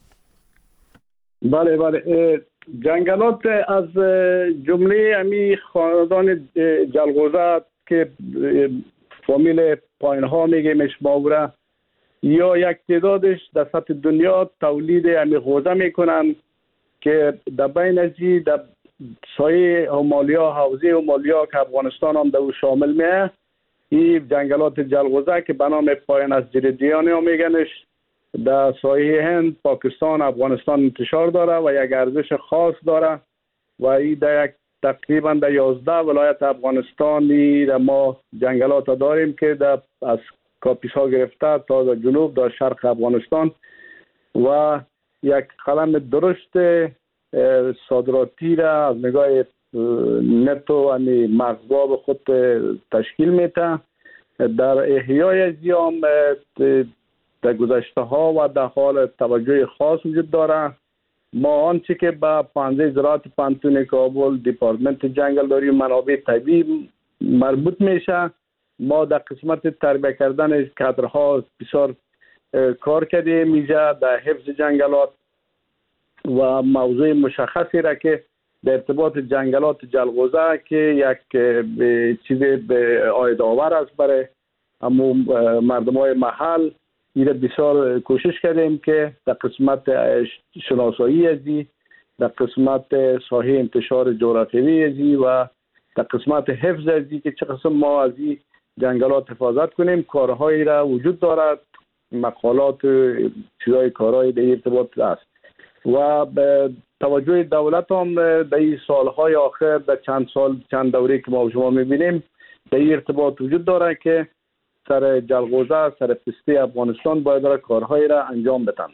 بله بله. جنگلات از جمله امی خاندان جلغوزه که فامیل پایین ها میگیمش ماوره یا یک تعدادش در سطح دنیا تولید امی غوزه میکنن که در بین ازی در سایه همالیا حوزه همالیا که افغانستان هم در او شامل میه، این جنگلات جلغوزه که به نام پایین از جریدیانی ها میگنش در سایه هند، پاکستان، افغانستان انتشار داره و یک ارزش خاص داره و این در یک تقریبا در یازده ولایت افغانستانی در ما جنگلات داریم که در از کاپیس ها گرفته تا در جنوب در شرق افغانستان و یک قلم درشت صادراتی را از نگاه نتو یعنی مغزاب خود تشکیل میده. در احیای ازیام در گذشته ها و در حال توجه خاص وجود داره. ما آنچه که به پانزده زراعت پانتون کابل دپارتمنت جنگلداری و منابع طبیعی مربوط میشه، ما در قسمت تربیت کردن کادرها بسیار کار کردیم اینجا در حفظ جنگلات و موضوع مشخصی را که در ارتباط جنگلات جلغوزه که یک چیز به عاید آور است برای همون مردم های محل، این بسیار کوشش کردیم که در قسمت شناسایی ازی، در قسمت ساحه انتشار جغرافیایی ازی و در قسمت حفظ ازی که چه قسم ما ازی جنگلات حفاظت کنیم کارهایی را وجود دارد، مقالات چیزای کارهای در ارتباط است و به توجه دولت هم در این سالهای آخر در چند سال چند دوره که ما شما میبینیم در این ارتباط وجود داره که سر جلغوزه، سر پسته افغانستان باید را کارهای را انجام بدن.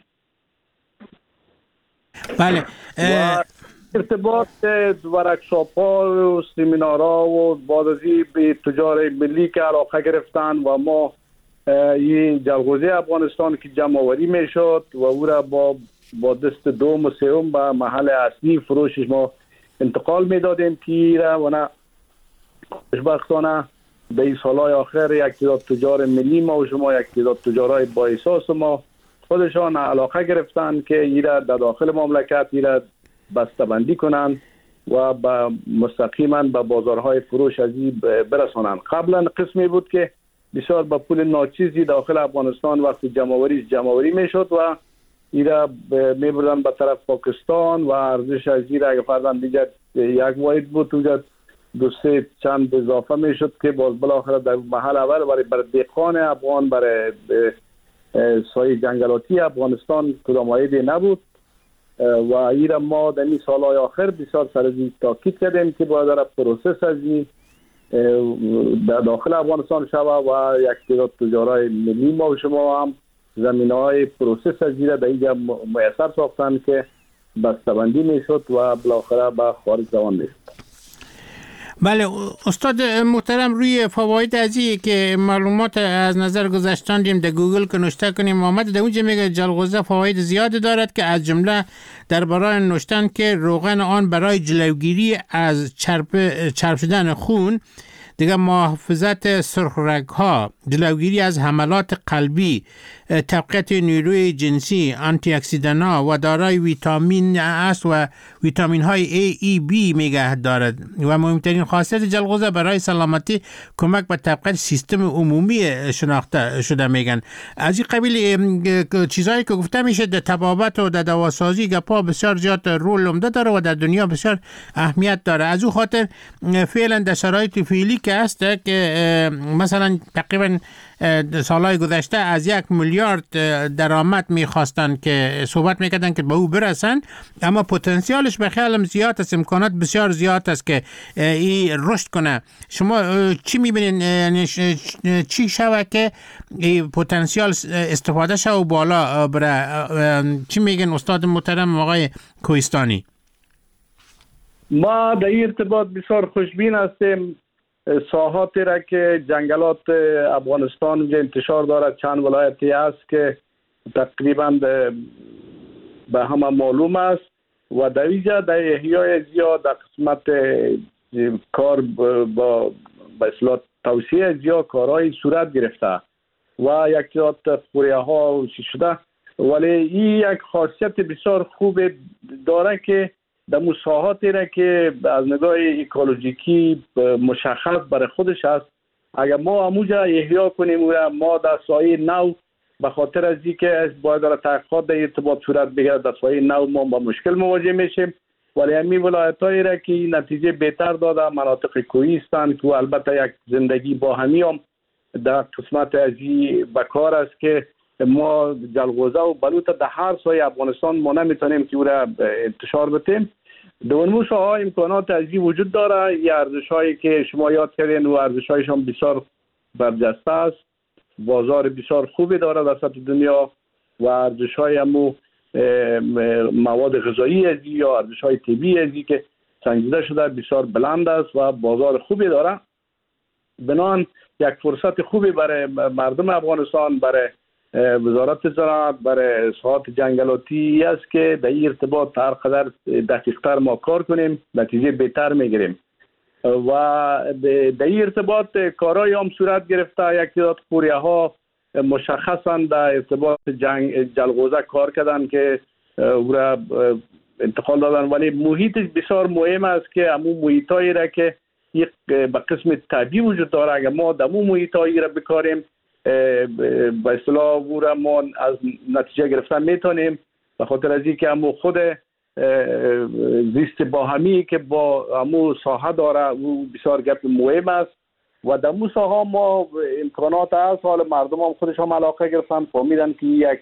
بله. و ارتباط ورکشاپ‌ها و سمینارها و بازرسی به تجار ملی که علاقه گرفتن و ما این جلغوزه افغانستان که جمع آوری میشد و او را با با دست دوم و سوم به محل اصلی فروشش ما انتقال میدادیم که را و نه خوشبختانه به این سالهای آخر یک تعداد تجار ملی ما و شما یک تعداد تجارای با احساس ما خودشان علاقه گرفتن که این را در داخل مملکت این را بسته‌بندی کنند و با مستقیما به بازارهای فروش از این برسانند. قبلا قسمی بود که بسیار با پول ناچیزی داخل افغانستان وقتی جمع‌آوری جمع‌آوری میشد و این را میبردن به طرف پاکستان و ارزش از این را اگه فرضاً دیگر یک واحد بود اونجا دو سه چند اضافه میشد که باز بالاخره در محل اول برای برای دهقان افغان، برای سایه جنگلاتی افغانستان کدام واحدی نبود و این را ما در این سالهای آخر بسیار سر از این تاکید کردیم که باید در پروسس از این در داخل افغانستان شود و یک تعداد تجارای ملی ما و شما هم زمینه‌های پروسس از این را در اینجا میسر ساختن که بسته‌بندی میشد و بالاخره به خارج روان میشد. بله استاد محترم، روی فواید از این که معلومات از نظر گذاشتاندیم در گوگل که نوشته کنیم آمده در اونجا میگه جلغوزه فواید زیادی دارد که از جمله درباره نوشتن که روغن آن برای جلوگیری از چرب چرب شدن خون، دیگه محافظت سرخرگ ها، جلوگیری از حملات قلبی، تقویت نیروی جنسی، آنتی اکسیدان ها و دارای ویتامین است و ویتامین های A, E, B میگه دارد و مهمترین خاصیت جلغوزه برای سلامتی کمک به تقویت سیستم عمومی شناخته شده میگن. از این قبیل چیزایی که گفته میشه در طبابت و در دواسازی گپا بسیار زیاد رول عمده داره و در دنیا بسیار اهمیت داره. از او خاطر فعلا در شرایط فعلی که هست که مثلا تقریبا سالهای گذشته از یک میلیارد درآمد میخواستن که صحبت میکردن که به او برسن، اما پتانسیالش به خیالم زیاد است، امکانات بسیار زیاد است که این رشد کنه. شما چی میبینین، چی شوه که این پتانسیال استفاده شو بالا بره؟ چی میگن استاد محترم آقای کوهستانی؟ ما در این ارتباط بسیار خوشبین هستیم. ساحاتی را که جنگلات افغانستان اونجا انتشار دارد چند ولایتی است که تقریبا به همه معلوم است و در اینجا در احیای زیاد در قسمت کار با به اصطلاح توسعه زیاد کارهای صورت گرفته و یک جات قوریه ها چی شده، ولی این یک خاصیت بسیار خوب داره که در مساحاتی را که از نگاه اکولوژیکی مشخص برای خودش است، اگر ما اموجا احیا کنیم و ما در سایه نو به خاطر از اینکه باید در تحقیقات در ارتباط صورت بگیرد در سایه نو ما با مشکل مواجه میشیم، ولی همین ولایت‌هایی را که نتیجه بهتر داده مناطق کوهی هستند که البته یک زندگی با همی هم در قسمت از این بکار است که ما جلغوزه و بلوط در هر سایه افغانستان ما نمیتونیم که او را انتشار بدیم. در اون ها امکانات ازی وجود داره. یه ارزش هایی که شما یاد کردین و ارزش هایشان بسیار برجسته است، بازار بسیار خوبی داره در سطح دنیا و ارزش های همو مواد غذایی ازی یا ارزش های طبیعی ازی که سنجیده شده بسیار بلند است و بازار خوبی داره. بنان یک فرصت خوبی برای مردم افغانستان، برای وزارت زراعت، برای ساحات جنگلاتی است که در این ارتباط هر قدر دقیق‌تر ما کار کنیم نتیجه بهتر میگیریم و در این ارتباط کارهای هم صورت گرفته. یک تعداد قوریه ها مشخصا در ارتباط جنگ جلغوزه کار کردن که او را انتقال دادن، ولی محیطش بسیار مهم است که همون محیطایی را که یک به قسم طبیعی وجود داره اگر ما در همون محیطایی را بکاریم به اصطلاح او را ما از نتیجه گرفتن میتونیم، به خاطر از اینکه همون خود زیست باهمی که با همون ساحه داره او بسیار گپ مهم است و در همون ساحه ما امکانات هست. حال مردم هم خودش هم علاقه گرفتن، فهمیدن که یک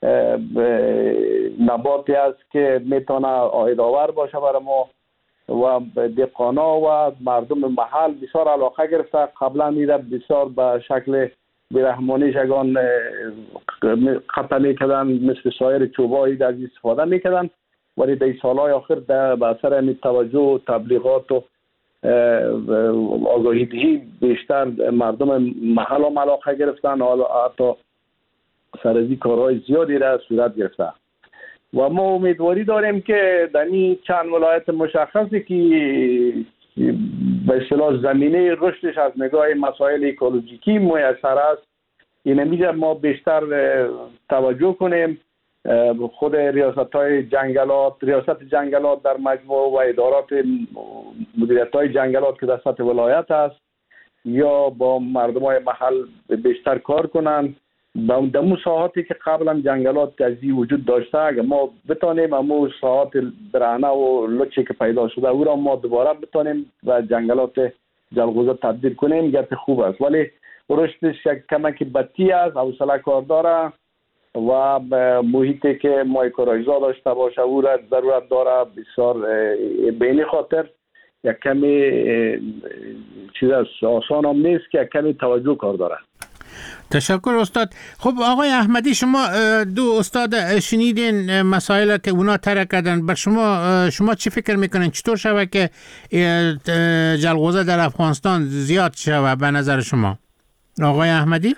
نباتی است که میتونه عاید آور باشه برای ما و دهقانا و مردم محل بسیار علاقه گرفته. قبلا میره بسیار به شکل بیرحمانه شگان قطع میکردن، مثل سایر چوبایی از استفاده میکردن، ولی در سالهای آخر در به اثر همین توجه و تبلیغات و آگاهی دهی بیشتر مردم محل هم علاقه گرفتن، حالا حتی سرازی کارهای زیادی را صورت گرفته و ما امیدواری داریم که در این چند ولایت مشخصی که به اصطلاح زمینه رشدش از نگاه مسائل اکولوژیکی میسر است، این میگه ما بیشتر توجه کنیم. خود ریاست های جنگلات، ریاست جنگلات در مجموع و ادارات مدیریت های جنگلات که در سطح ولایت است، یا با مردم های محل بیشتر کار کنند در اون ساحاتی که قبلا جنگلات تجزیه وجود داشته. اگر ما بتانیم امو ساحات برهنه و لچی که پیدا شده او را ما دوباره بتانیم و جنگلات جلغوزه تبدیل کنیم، گرت خوب است، ولی رشدش یک کمکی بطی است، حوصله کار داره و محیطی که ما اکولوژیزا داشته باشه او را ضرورت داره. بسیار بینی خاطر یک کمی چیز آسان هم نیست که یک کمی توجه کار داره. تشکر استاد. خب آقای احمدی، شما دو استاد شنیدین مسائل که اونا طرح کردن، بر شما شما چی فکر میکنین چطور شوه که جلغوزه در افغانستان زیاد شوه به نظر شما آقای احمدی؟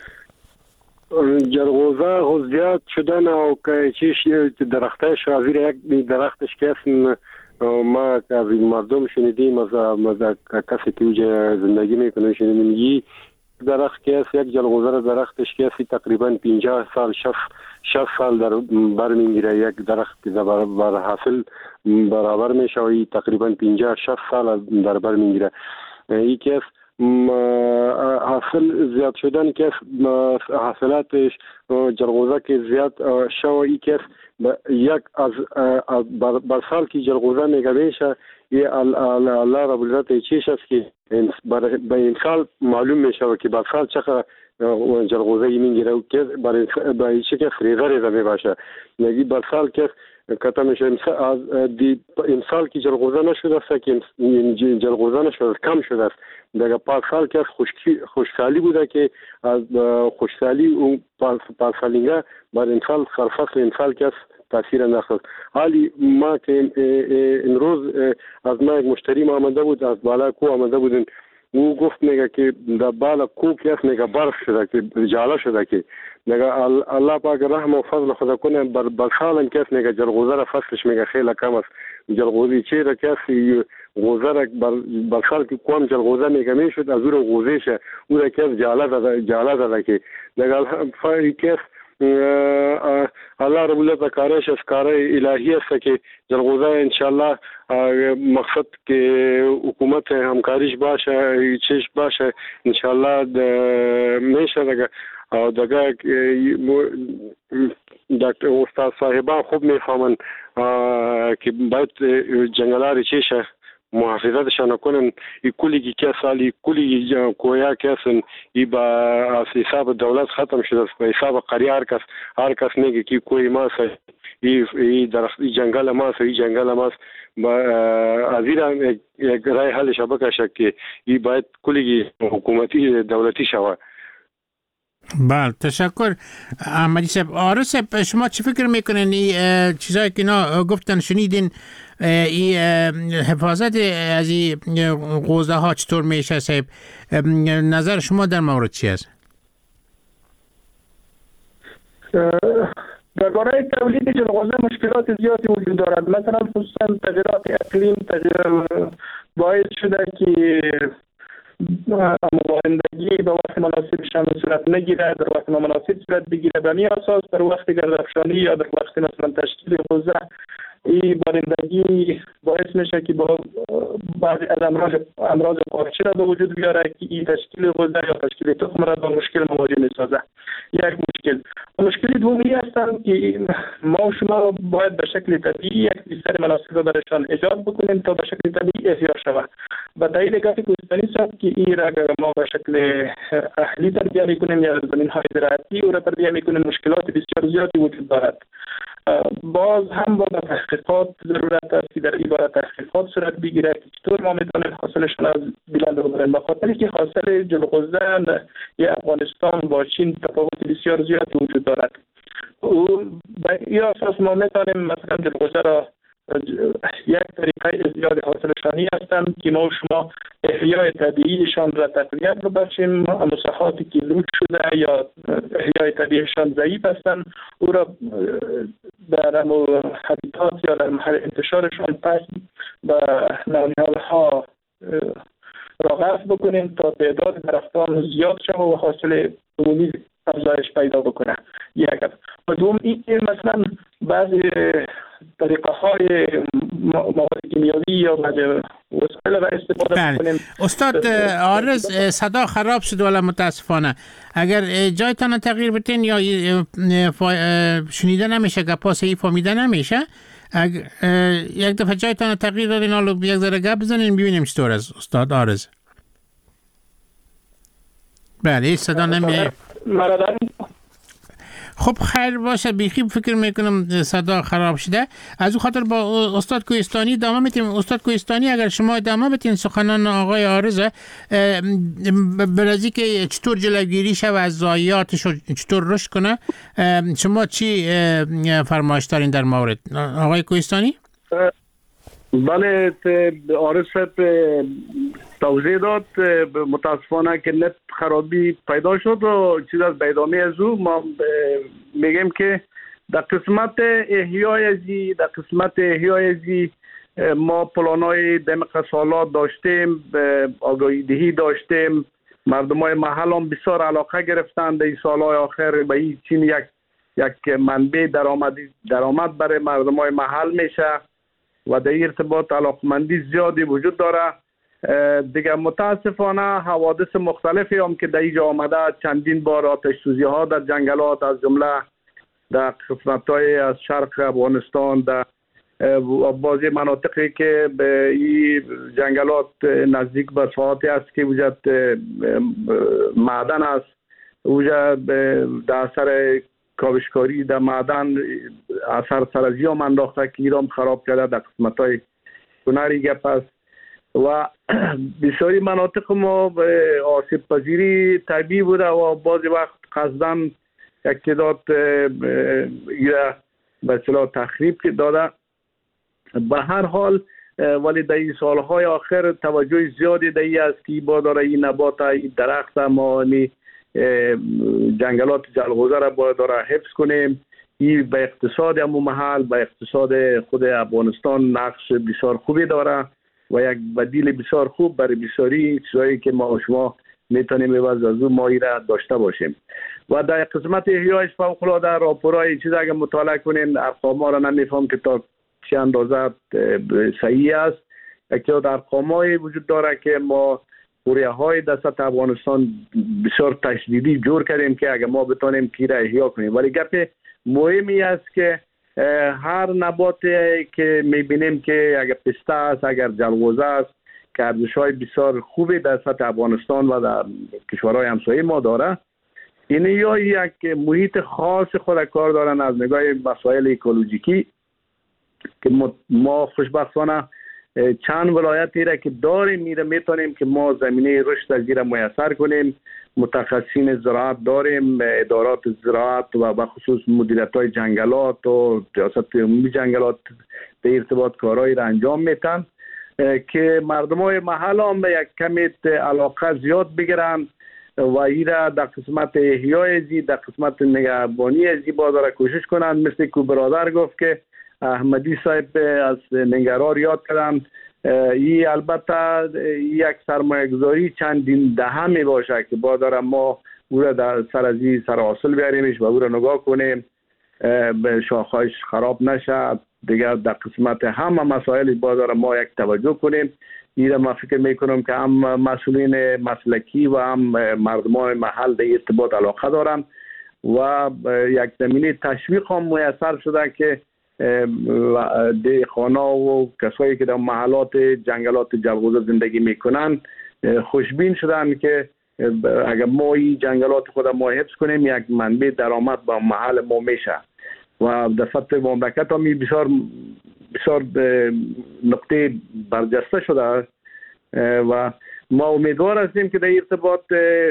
جلغوزه زیاد شدن و که چیش درختش از یک درختش کسن ما از مردم شنیدیم، از کسی که اوجه زندگی میکنه شنیدیم یی درخت که است، یک جلغوزه درختش که است تقریبا پنجاه سال شصت سال در بر میگیره. یک درخت که بر حاصل برابر میشه و تقریبا پنجاه شصت سال در بر میگیره. این که است حاصل زیاد شدن که حاصلاتش جلغوزه که زیاد شوه، ای که یک از بر سال که جلغوزه میگه میشه یه الله رب العزت چیش است که به این سال معلوم میشه که بر سال چقدر جلغوزه میگیره و که برای چه که ریزه ریزه میباشه. نگی بر سال که کتا میشه از این سال که جلغوزه نشده است که جلغوزه نشده کم شده است. دیگه پاک سال که خوشسالی بوده که از خوشسالی اون پاک سالینگه بر این سال سرفصل این سال که تاثیر انداخت. حالی ما که این روز از ما یک مشتری ما آمده بود، از بالا کو آمده بودن، او گفت میگه که در بالا کو که است میگه برف شده که جاله شده که میگه الله پاک رحم و فضل خدا کنه بر بر سال که است میگه جلغوزه را فصلش میگه خیلی کم است. جلغوزه چی را که است غوزه را بر بر سال که کوم جلغوزه میگه میشد از او غوزه شه او را که جاله داده جاله داده که میگه فای که الله رب العزت کارش از کار الهی است که جلغوزه انشالله مقصد که حکومت همکاریش باشه چیش باشه انشالله میشه دیگه. او دیگه دکتر استاد صاحبان خوب میفهمن که باید جنگلار چیشه محافظتشان کنن. ای کلی که سالی کلی کویا کسن ای با از حساب دولت ختم شده است، به حساب قریه هر کس هر کس میگه که کوی ماست ای ای درخت ای جنگل ماست ای جنگل ماست با از این یک رای حل شبکه شد که ای باید کلی حکومتی دولتی شود. بله تشکر احمدی صاحب. آره صاحب شما چی فکر میکنین این چیزایی که اینا گفتن شنیدین، این حفاظت از این غوزه ها چطور میشه صاحب؟ نظر شما در مورد چی است؟ درباره تولید جلغوزه مشکلات زیادی وجود دارد. مثلا خصوصا تغییرات اقلیم تغییر باعث شده که مبارندگی به وقت مناسبشان صورت نگیره، در وقت مناسب صورت بگیره. به می اساس در وقت گردافشانی یا در وقت مثلا تشکیل غوزه این بارندگی باعث میشه که با بعضی از امراض امراض پارچه را به وجود بیاره که این تشکیل غوزه یا تشکیل تخم را با مشکل مواجه میسازه. یک مشکل. مشکل دومی هستند که ما و شما باید به شکل طبیعی یک بیشتر مناسب را برایشان ایجاد بکنیم تا به شکل طبیعی احیا شود. و دلیل گفتی گفتنی است که این را اگر ما به شکل اهلی تربیت میکنیم یا زمین های زراعتی او را تربیت میکنیم مشکلات بسیار زیادی وجود دارد. باز هم با تحقیقات ضرورت است که در این باره تحقیقات صورت بگیره که چطور ما میتونیم حاصلشون از بلند ببریم، به خاطر که حاصل جلغوزه یا افغانستان با چین تفاوت بسیار زیادی وجود دارد. و به این اساس ما میتونیم مثلا جلغوزه را یک طریقه زیاد حاصلشانی هستند که ما و شما احیای طبیعیشان را تقویت ببخشیم، مساحاتی که لوت شده یا احیای طبیعیشان ضعیف هستند او را در حبیتات یا در محل انتشارشان پس به نونیالها را غرف بکنیم تا تعداد درختان زیاد شود و حاصل عمومی افزایش پیدا بکنه. یک و دوم این که مثلا بعضی طریقه های مواد کیمیایی یا بعضی وسایل را استفاده بله. کنیم. استاد عارض صدا خراب شد ولی متاسفانه اگر جایتان تغییر بتین یا شنیده نمیشه گپا صحیح فهمیده نمیشه، اگر یک دفعه جایتان تغییر دادین حالا یک ذره گپ بزنین ببینیم چطور است استاد عارض. بله صدا نمیاد. خب خیر باشه، بیخی فکر میکنم صدا خراب شده، از او خاطر با استاد کوهستانی ادامه میتیم. استاد کوهستانی اگر شما ادامه بتین سخنان آقای عارض برازی که چطور جلوگیری شود از ضایعاتش و چطور رشد کنه، شما چی فرمایش دارین در مورد آقای کوهستانی؟ بله عارض صاحب توضیح داد. متاسفانه که نت خرابی پیدا شد و چیز از بیدامی از او ما میگیم که در قسمت احیای ازی در قسمت احیای ازی ما پلانای دمق سالات داشتیم، آگاهی دهی داشتیم، مردم های محل هم بسیار علاقه گرفتند در این سالهای آخر به این چین یک یک منبع درآمد درآمد برای مردم های محل میشه و در ارتباط علاقمندی زیادی وجود داره. دیگه متاسفانه حوادث مختلفی هم که در اینجا آمده، چندین بار آتش سوزی ها در جنگلات از جمله در قسمت‌های از شرق افغانستان در بعضی مناطقی که به این جنگلات نزدیک به ساحاتی است که وجود معدن است، وجود در اثر کاوشکاری در معدن اثر سرازی هم انداخته که ایران خراب کرده در قسمت‌های کناری گپ است و بسیاری مناطق ما آسیب پذیری طبیعی بوده و بعضی وقت قصداً یک تعداد ایره به اصطلاح تخریب داده. به هر حال ولی در این سالهای آخر توجه زیادی در این است که با داره این نبات این درخت ما جنگلات جلغوزه را باید داره حفظ کنیم. این به اقتصاد همون محل به اقتصاد خود افغانستان نقش بسیار خوبی داره و یک بدیل بسیار خوب برای بسیاری چیزایی که ما و شما میتونیم عوض از اون مایی را داشته باشیم. و در قسمت احیایش فوق العاده راپورای چیز اگر مطالعه کنین ارقام را نمیفهم که تا چه اندازه صحیح است. یک تعداد ارقامایی وجود داره که ما پروژه های در سطح افغانستان بسیار تشدیدی جور کردیم که اگر ما بتونیم کی را احیا کنیم. ولی گپ مهمی است که هر نباتی که میبینیم که اگر پسته است، اگر جلغوزه است که ارزش‌های بسیار خوبی در سطح افغانستان و در کشورهای همسایه ما داره، این یا یک محیط خاص خود کار دارن از نگاه مسائل اکولوژیکی که ما خوشبختانه چند ولایتی را که داریم میره میتونیم که ما زمینه رشد از را میسر کنیم. متخصصین زراعت داریم، ادارات زراعت و بخصوص مدیریت های جنگلات و ریاست عمومی جنگلات به ارتباط کارهایی را انجام میتن که مردم های محل هم به یک کمیت علاقه زیاد بگیرن و این را در قسمت احیای ازی در قسمت نگهبانی ازی با داره کوشش کنن. مثل که برادر گفت که احمدی صاحب از ننگرهار یاد کردن، این البته یک سرمایه گذاری چندین دهه می باشه که با داره ما او را در سر از این سر حاصل بیاریمش و او را نگاه کنیم به شاخهایش خراب نشه. دیگر در قسمت همه مسائل با داره ما یک توجه کنیم. این را من فکر می کنم که هم مسئولین مسلکی و هم مردمان محل در ارتباط علاقه دارن و یک زمینه تشویق هم میسر شده که دهقانا و کسایی که در محلات جنگلات جلغوزه زندگی میکنن خوشبین شدن که اگر ما این جنگلات خود ما حفظ کنیم یک منبع درآمد با محل ما میشه و در سطح مملکت هم بسیار بسیار نقطه برجسته شده و ما امیدوار هستیم که در ارتباط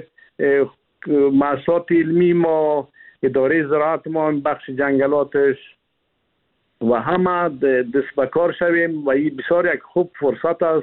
مؤسسات علمی ما، اداره زراعت ما، بخش جنگلاتش و همه دست به کار شویم و این بسیار یک خوب فرصت است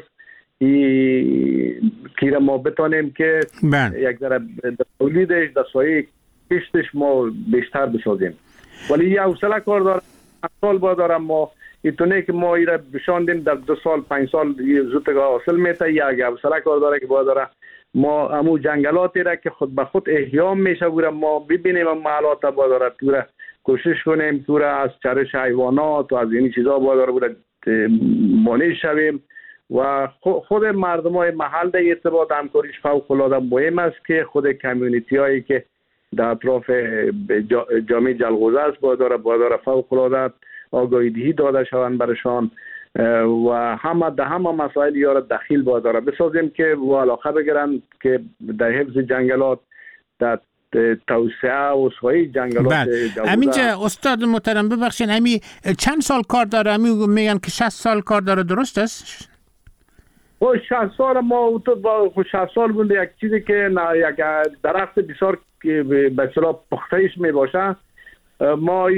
که ما بتانیم که یک ذره تولیدش در سایه کشتش ما بیشتر بسازیم. ولی یه حوصله کار دارم، سال با دارم ما اینطوره که ما ایره بشاندیم در دو سال پنج سال زودتگاه حاصل میته. یک حوصله کار داره که با داره ما امو جنگلاتی را که خود به خود احیا میشه بوده ما ببینیم اما حالات با داره توره کوشش کنیم توره از چرش حیوانات و از این چیزا با داره بوده مانع شویم و خود مردم های محل در ارتباط همکاریش فوق العاده مهم است که خود کمیونیتی هایی که در اطراف جامعه جلغوزه است با داره با داره فوق العاده آگاهی دهی داده شوند برشان و همه ده همه مسائل یا را دخیل با داره بسازیم که و علاقه بگیرن که در حفظ جنگلات، در توسعه و سایه جنگلات. بله. همینجا استاد محترم ببخشین همین چند سال کار داره؟ همین میگن که شصت سال کار داره، درست است؟ و شصت سال ما تو با شصت سال بوده یک چیزی که یک درخت بسیار به اصطلاح پخته‌ایش می باشه. ما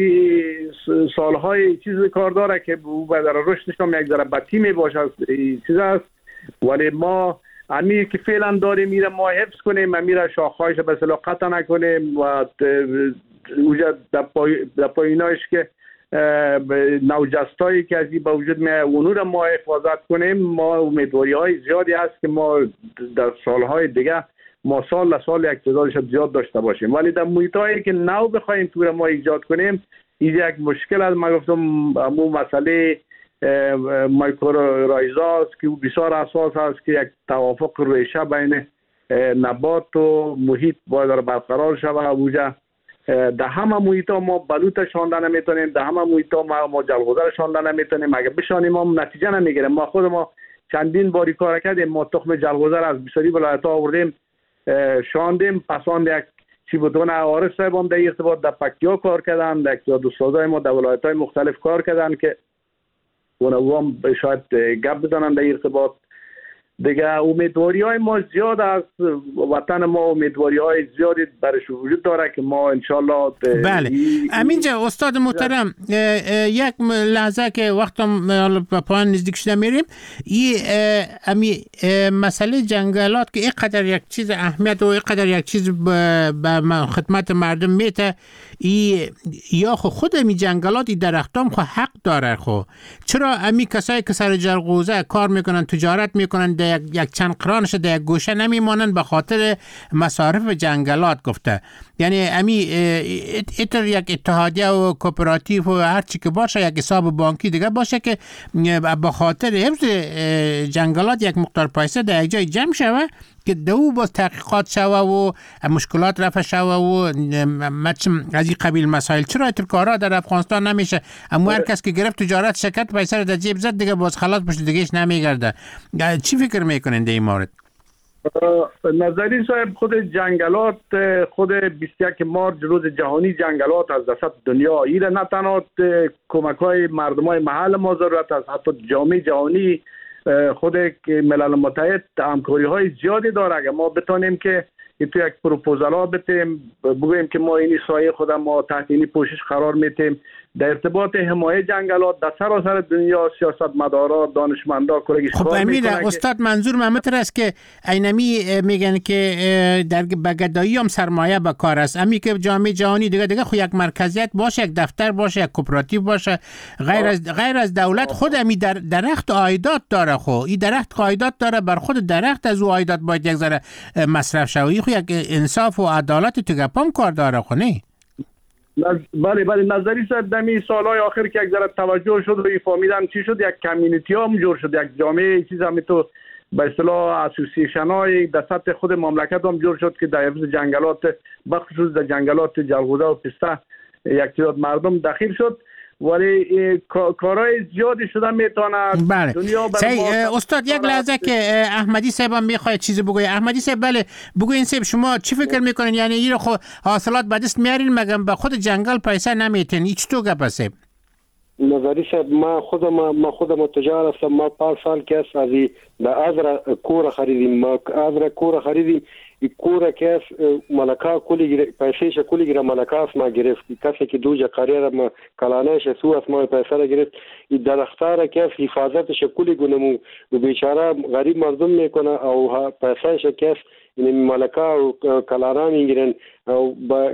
سالهای چیز کار داره که او به در رشدش هم یک ذره بطی می باشه چیز است، ولی ما امیر که فعلا داریم میره ما حفظ کنیم، امیره شاخهایش به اصطلاح قطع نکنیم و اوجا در پای در پاییناش که نوجستایی که از این به وجود میاد اونو را ما حفاظت کنیم. ما امیدواری های زیادی هست که ما در سالهای دیگه ما سال به سال یک تعدادش زیاد داشته باشیم، ولی در محیطایی که نو بخوایم تو ما ایجاد کنیم این یک مشکل است. ما گفتم مو مسئله مایکرورایزاست که بسیار اساس است که یک توافق ریشه بین نبات و محیط باید برقرار شود. اوجا در همه محیطا ما بلوط شانده نمیتونیم، در همه محیطا ما, ما جلغوزه شانده نمیتونیم. اگه بشانیم ما نتیجه نمیگیریم. ما خود ما چندین باری کار کردیم، ما تخم جلغوزه از بسیاری ولایت‌ها آوردیم شاندیم، پسان یک چی بودون عارض صاحب هم در ارتباط در پکتیا کار کردن، در دوستازهای ما در ولایت‌های مختلف کار کردن که اونها هم شاید گپ بزنن در ارتباط دیگه. امیدواری های ما زیاد است، وطن ما امیدواری های زیادی برش وجود داره که ما انشالله. بله همینجا استاد محترم یک لحظه که وقتم به پایان نزدیک شده میریم، این امی مسئله جنگلات که اینقدر یک چیز اهمیت و اینقدر یک چیز به خدمت مردم میته، ای یا خود امی جنگلات این درختام خو حق داره. خو چرا امی کسایی که سر جلغوزه کار میکنن تجارت میکنن در یک, یک چند قرانش در یک گوشه نمیمانند به خاطر مصارف جنگلات گفته؟ یعنی امی اتر یک اتحادیه و کوپراتیو و هر چی که باشه یک حساب بانکی دیگه باشه که به خاطر حفظ جنگلات یک مقدار پیسه در یک جای جمع شوه که دو باز تحقیقات شوه و مشکلات رفع شوه و از این قبیل مسائل. چرا اتر کارها در افغانستان نمیشه؟ اما هر کس که گرفت تجارت شرکت پیسه رو در جیب زد دیگه باز خلاص پشت دیگهش نمیگرده. چی فکر میکنین در این مورد؟ نظری صاحب خود جنگلات خود بیست و یک مارچ روز جهانی جنگلات از دست دنیا ایره نه تنها کمک های مردم های محل ما ضرورت است، حتی جامعه جهانی خود ملل متحد همکاری های زیادی داره. اگر ما بتونیم که تو یک پروپوزال ها بتیم بگویم که ما این سایه خود ما تحت این پوشش قرار میتیم در ارتباط حمایت جنگلات در سراسر دنیا سیاستمدارا دانشمندا کلگیش خب امیر استاد منظور ممتر است که اینمی میگن که در بگدایی هم سرمایه به کار است. امی که جامعه جهانی دیگه دیگه خو یک مرکزیت باشه، یک دفتر باشه، یک کوپراتیو باشه، غیر از غیر از دولت خود امی در درخت عایدات داره. خو این درخت عایدات داره، بر خود درخت از او عایدات باید یک ذره مصرف شوی. خو یک انصاف و عدالت تو گپام کار داره. خو نه بله بله نظری صاحب دمی سالهای آخر که یک ذره توجه شد و فهمیدن چی شد، یک کمیونیتی هم جور شد، یک جامعه چیز هم تو به اصطلاح اسوسییشن های در سطح خود مملکت هم جور شد که در حفظ جنگلات بخصوص در جنگلات جلغوزه و پسته یک تعداد مردم دخیل شد ولی کارهای زیادی شده میتونه. بله دنیا سی استاد یک لحظه که احمدی صاحب هم میخواد چیزی بگوی. احمدی صاحب بله بگوین صاحب شما چی فکر میکنین؟ یعنی این خو حاصلات به دست میارین مگم به خود جنگل پیسه نمیتین؟ هیچ تو گپ صاحب؟ نظری صاحب ما خودم ما خودم تجار هستم. ما پار سال که است از در ازرا کور خریدیم. ما ازرا کور خریدیم. این کور که است ملکا کلی پیسهش کلی گرا ملکا است ما گرفت. کسی که دو جا کاریر ما کلانش سو است ما پیسه را گرفت. این درختار که است حفاظتش کلی گونمو و بیچاره غریب مردم میکنه او پیسهش که است این ملکا و کلارا میگیرن او با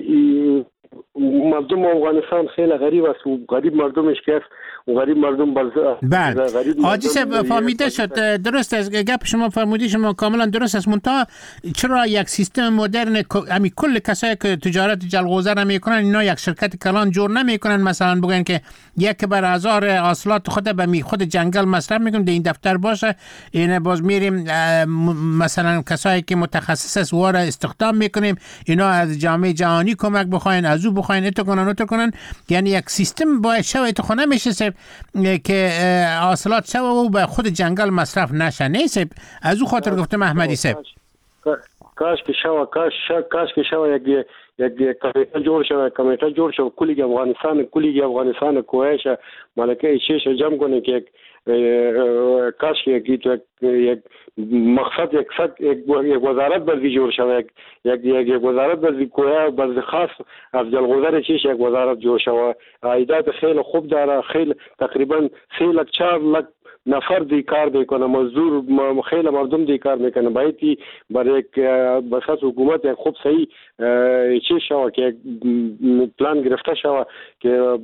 مردم افغانستان خیلی غریب است و غریب مردمش که است و غریب مردم باز. بله حاجی صاحب فهمیده شد. درست است گپ شما فرمودی، شما کاملا درست است. منتها چرا یک سیستم مدرن همین کل کسایی که تجارت جلغوزه را میکنن اینا یک شرکت کلان جور نمیکنن؟ مثلا بگن که یک بر هزار حاصلات خود به می خود جنگل مصرف میکنیم، این دفتر باشه، این باز میریم مثلا کسایی که متخصص است واره استخدام میکنیم، اینا از جامعه جهانی کمک بخواین، از او بخواین اتو کنن اتو کنن. یعنی یک سیستم باید شوه تو خونه میشه که حاصلات شوه و به خود جنگل مصرف نشه. نیست از او خاطر گفتم احمدی صاحب کاش که شوه کاش کاش که شوه یک یک کمیته جوړ شوه کمیته جوړ شوه کلی افغانستان کلی افغانستان کوهش ملکه شیش جمع کنه که کاش یک یک مقصد یک صد یک وزارت بلدی جوړ شوه یک یک یک وزارت بلدی کوه بلد خاص از جلغوزه چیش یک وزارت جوړ شوه. عایدات خیلی خوب داره، خیلی تقریبا سه لک چهار لک نفر دی کار میکنه، مزدور خیلی مردم دی کار میکنه. باید برای یک بساط حکومت یک خوب صحیح چی شوه که پلان گرفته شوه که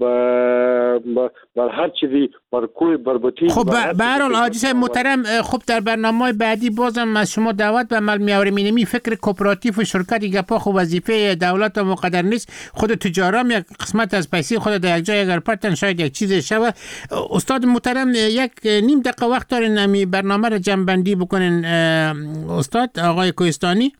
بر هر چیزی بر کوی بربطی. خب به هر حال حاجی صاحب محترم، خب در برنامه بعدی بازم از شما دعوت به عمل میآوریم. اینمی فکر کوپراتیو و شرکت گپا خب وظیفه دولت و مقدر نیست، خود تجارام یک قسمت از پیسه خود در یک جای اگر پرتن شاید یک چیز شوه. استاد محترم یک نیم دقیقه وقت دارین امی برنامه را جمع بکنین استاد آقای کوهستانی؟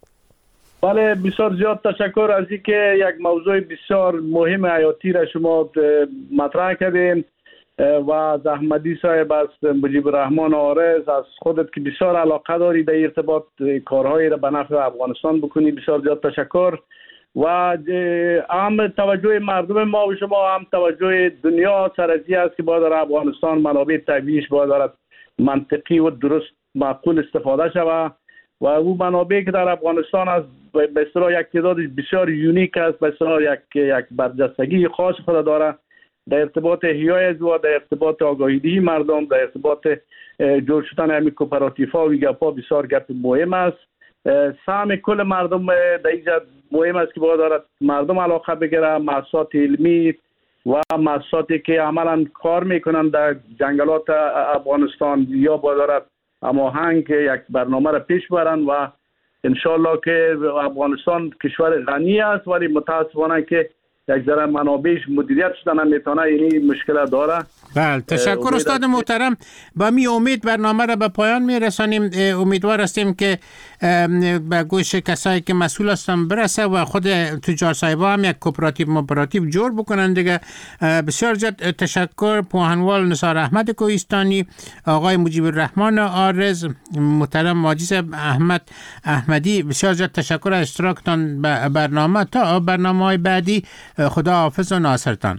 بله بسیار زیاد تشکر از اینکه یک موضوع بسیار مهم حیاتی را شما مطرح کردین و از احمدی صاحب، از مجیب الرحمن عارض، از خودت که بسیار علاقه داری در ارتباط کارهایی را به نفع افغانستان بکنی، بسیار زیاد تشکر. و هم توجه مردم ما و شما هم توجه دنیا سرازی است که باید در افغانستان منابع طبیعیش باید دارد منطقی و درست معقول استفاده شود و او منابعی که در افغانستان است به اصطلاح یک تعداد بسیار یونیک است، به اصطلاح یک یک برجستگی خاص خود داره در ارتباط احیای زو، در ارتباط آگاهی مردم، در ارتباط جور شدن همین کوپراتیوها و گپا بسیار گپ مهم است. سهم کل مردم در اینجا مهم است که باید دارد مردم علاقه بگیره، مؤسسات علمی و مؤسساتی که عملا کار میکنن در جنگلات افغانستان یا باید دارد هماهنگ یک برنامه را پیش برن و انشالله که افغانستان کشور غنی است ولی متاسفانه که یک ذره منابعش مدیریت شدن نمیتونه، یعنی مشکل داره. بله تشکر استاد محترم. با می امید برنامه را به پایان میرسانیم. امیدوار هستیم که به گوش کسایی که مسئول هستن برسه و خود تجار صاحبا هم یک کوپراتیو موپراتیو جور بکنن دیگه. بسیار زیاد تشکر پوهنوال نثار احمد کوهستانی، آقای مجیب الرحمن عارض، محترم حاجی صاحب احمد احمدی، بسیار زیاد تشکر از اشتراکتان به برنامه. تا برنامه‌های بعدی خدا حافظ و ناصرتان.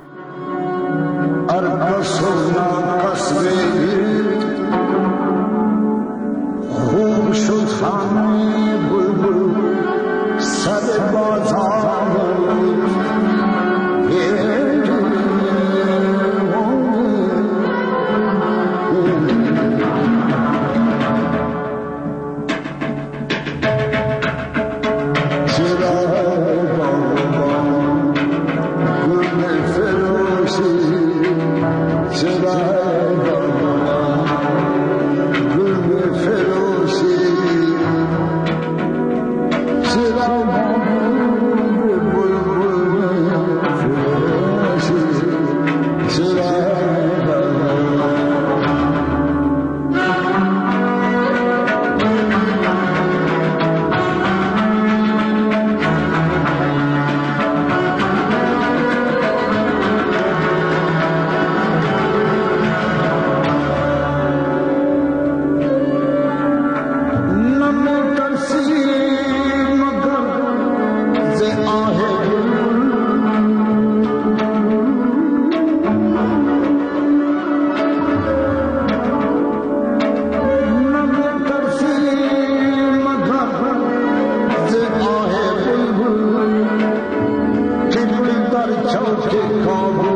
خوب شد خانه بلبل سر بازار Should I چاک کابل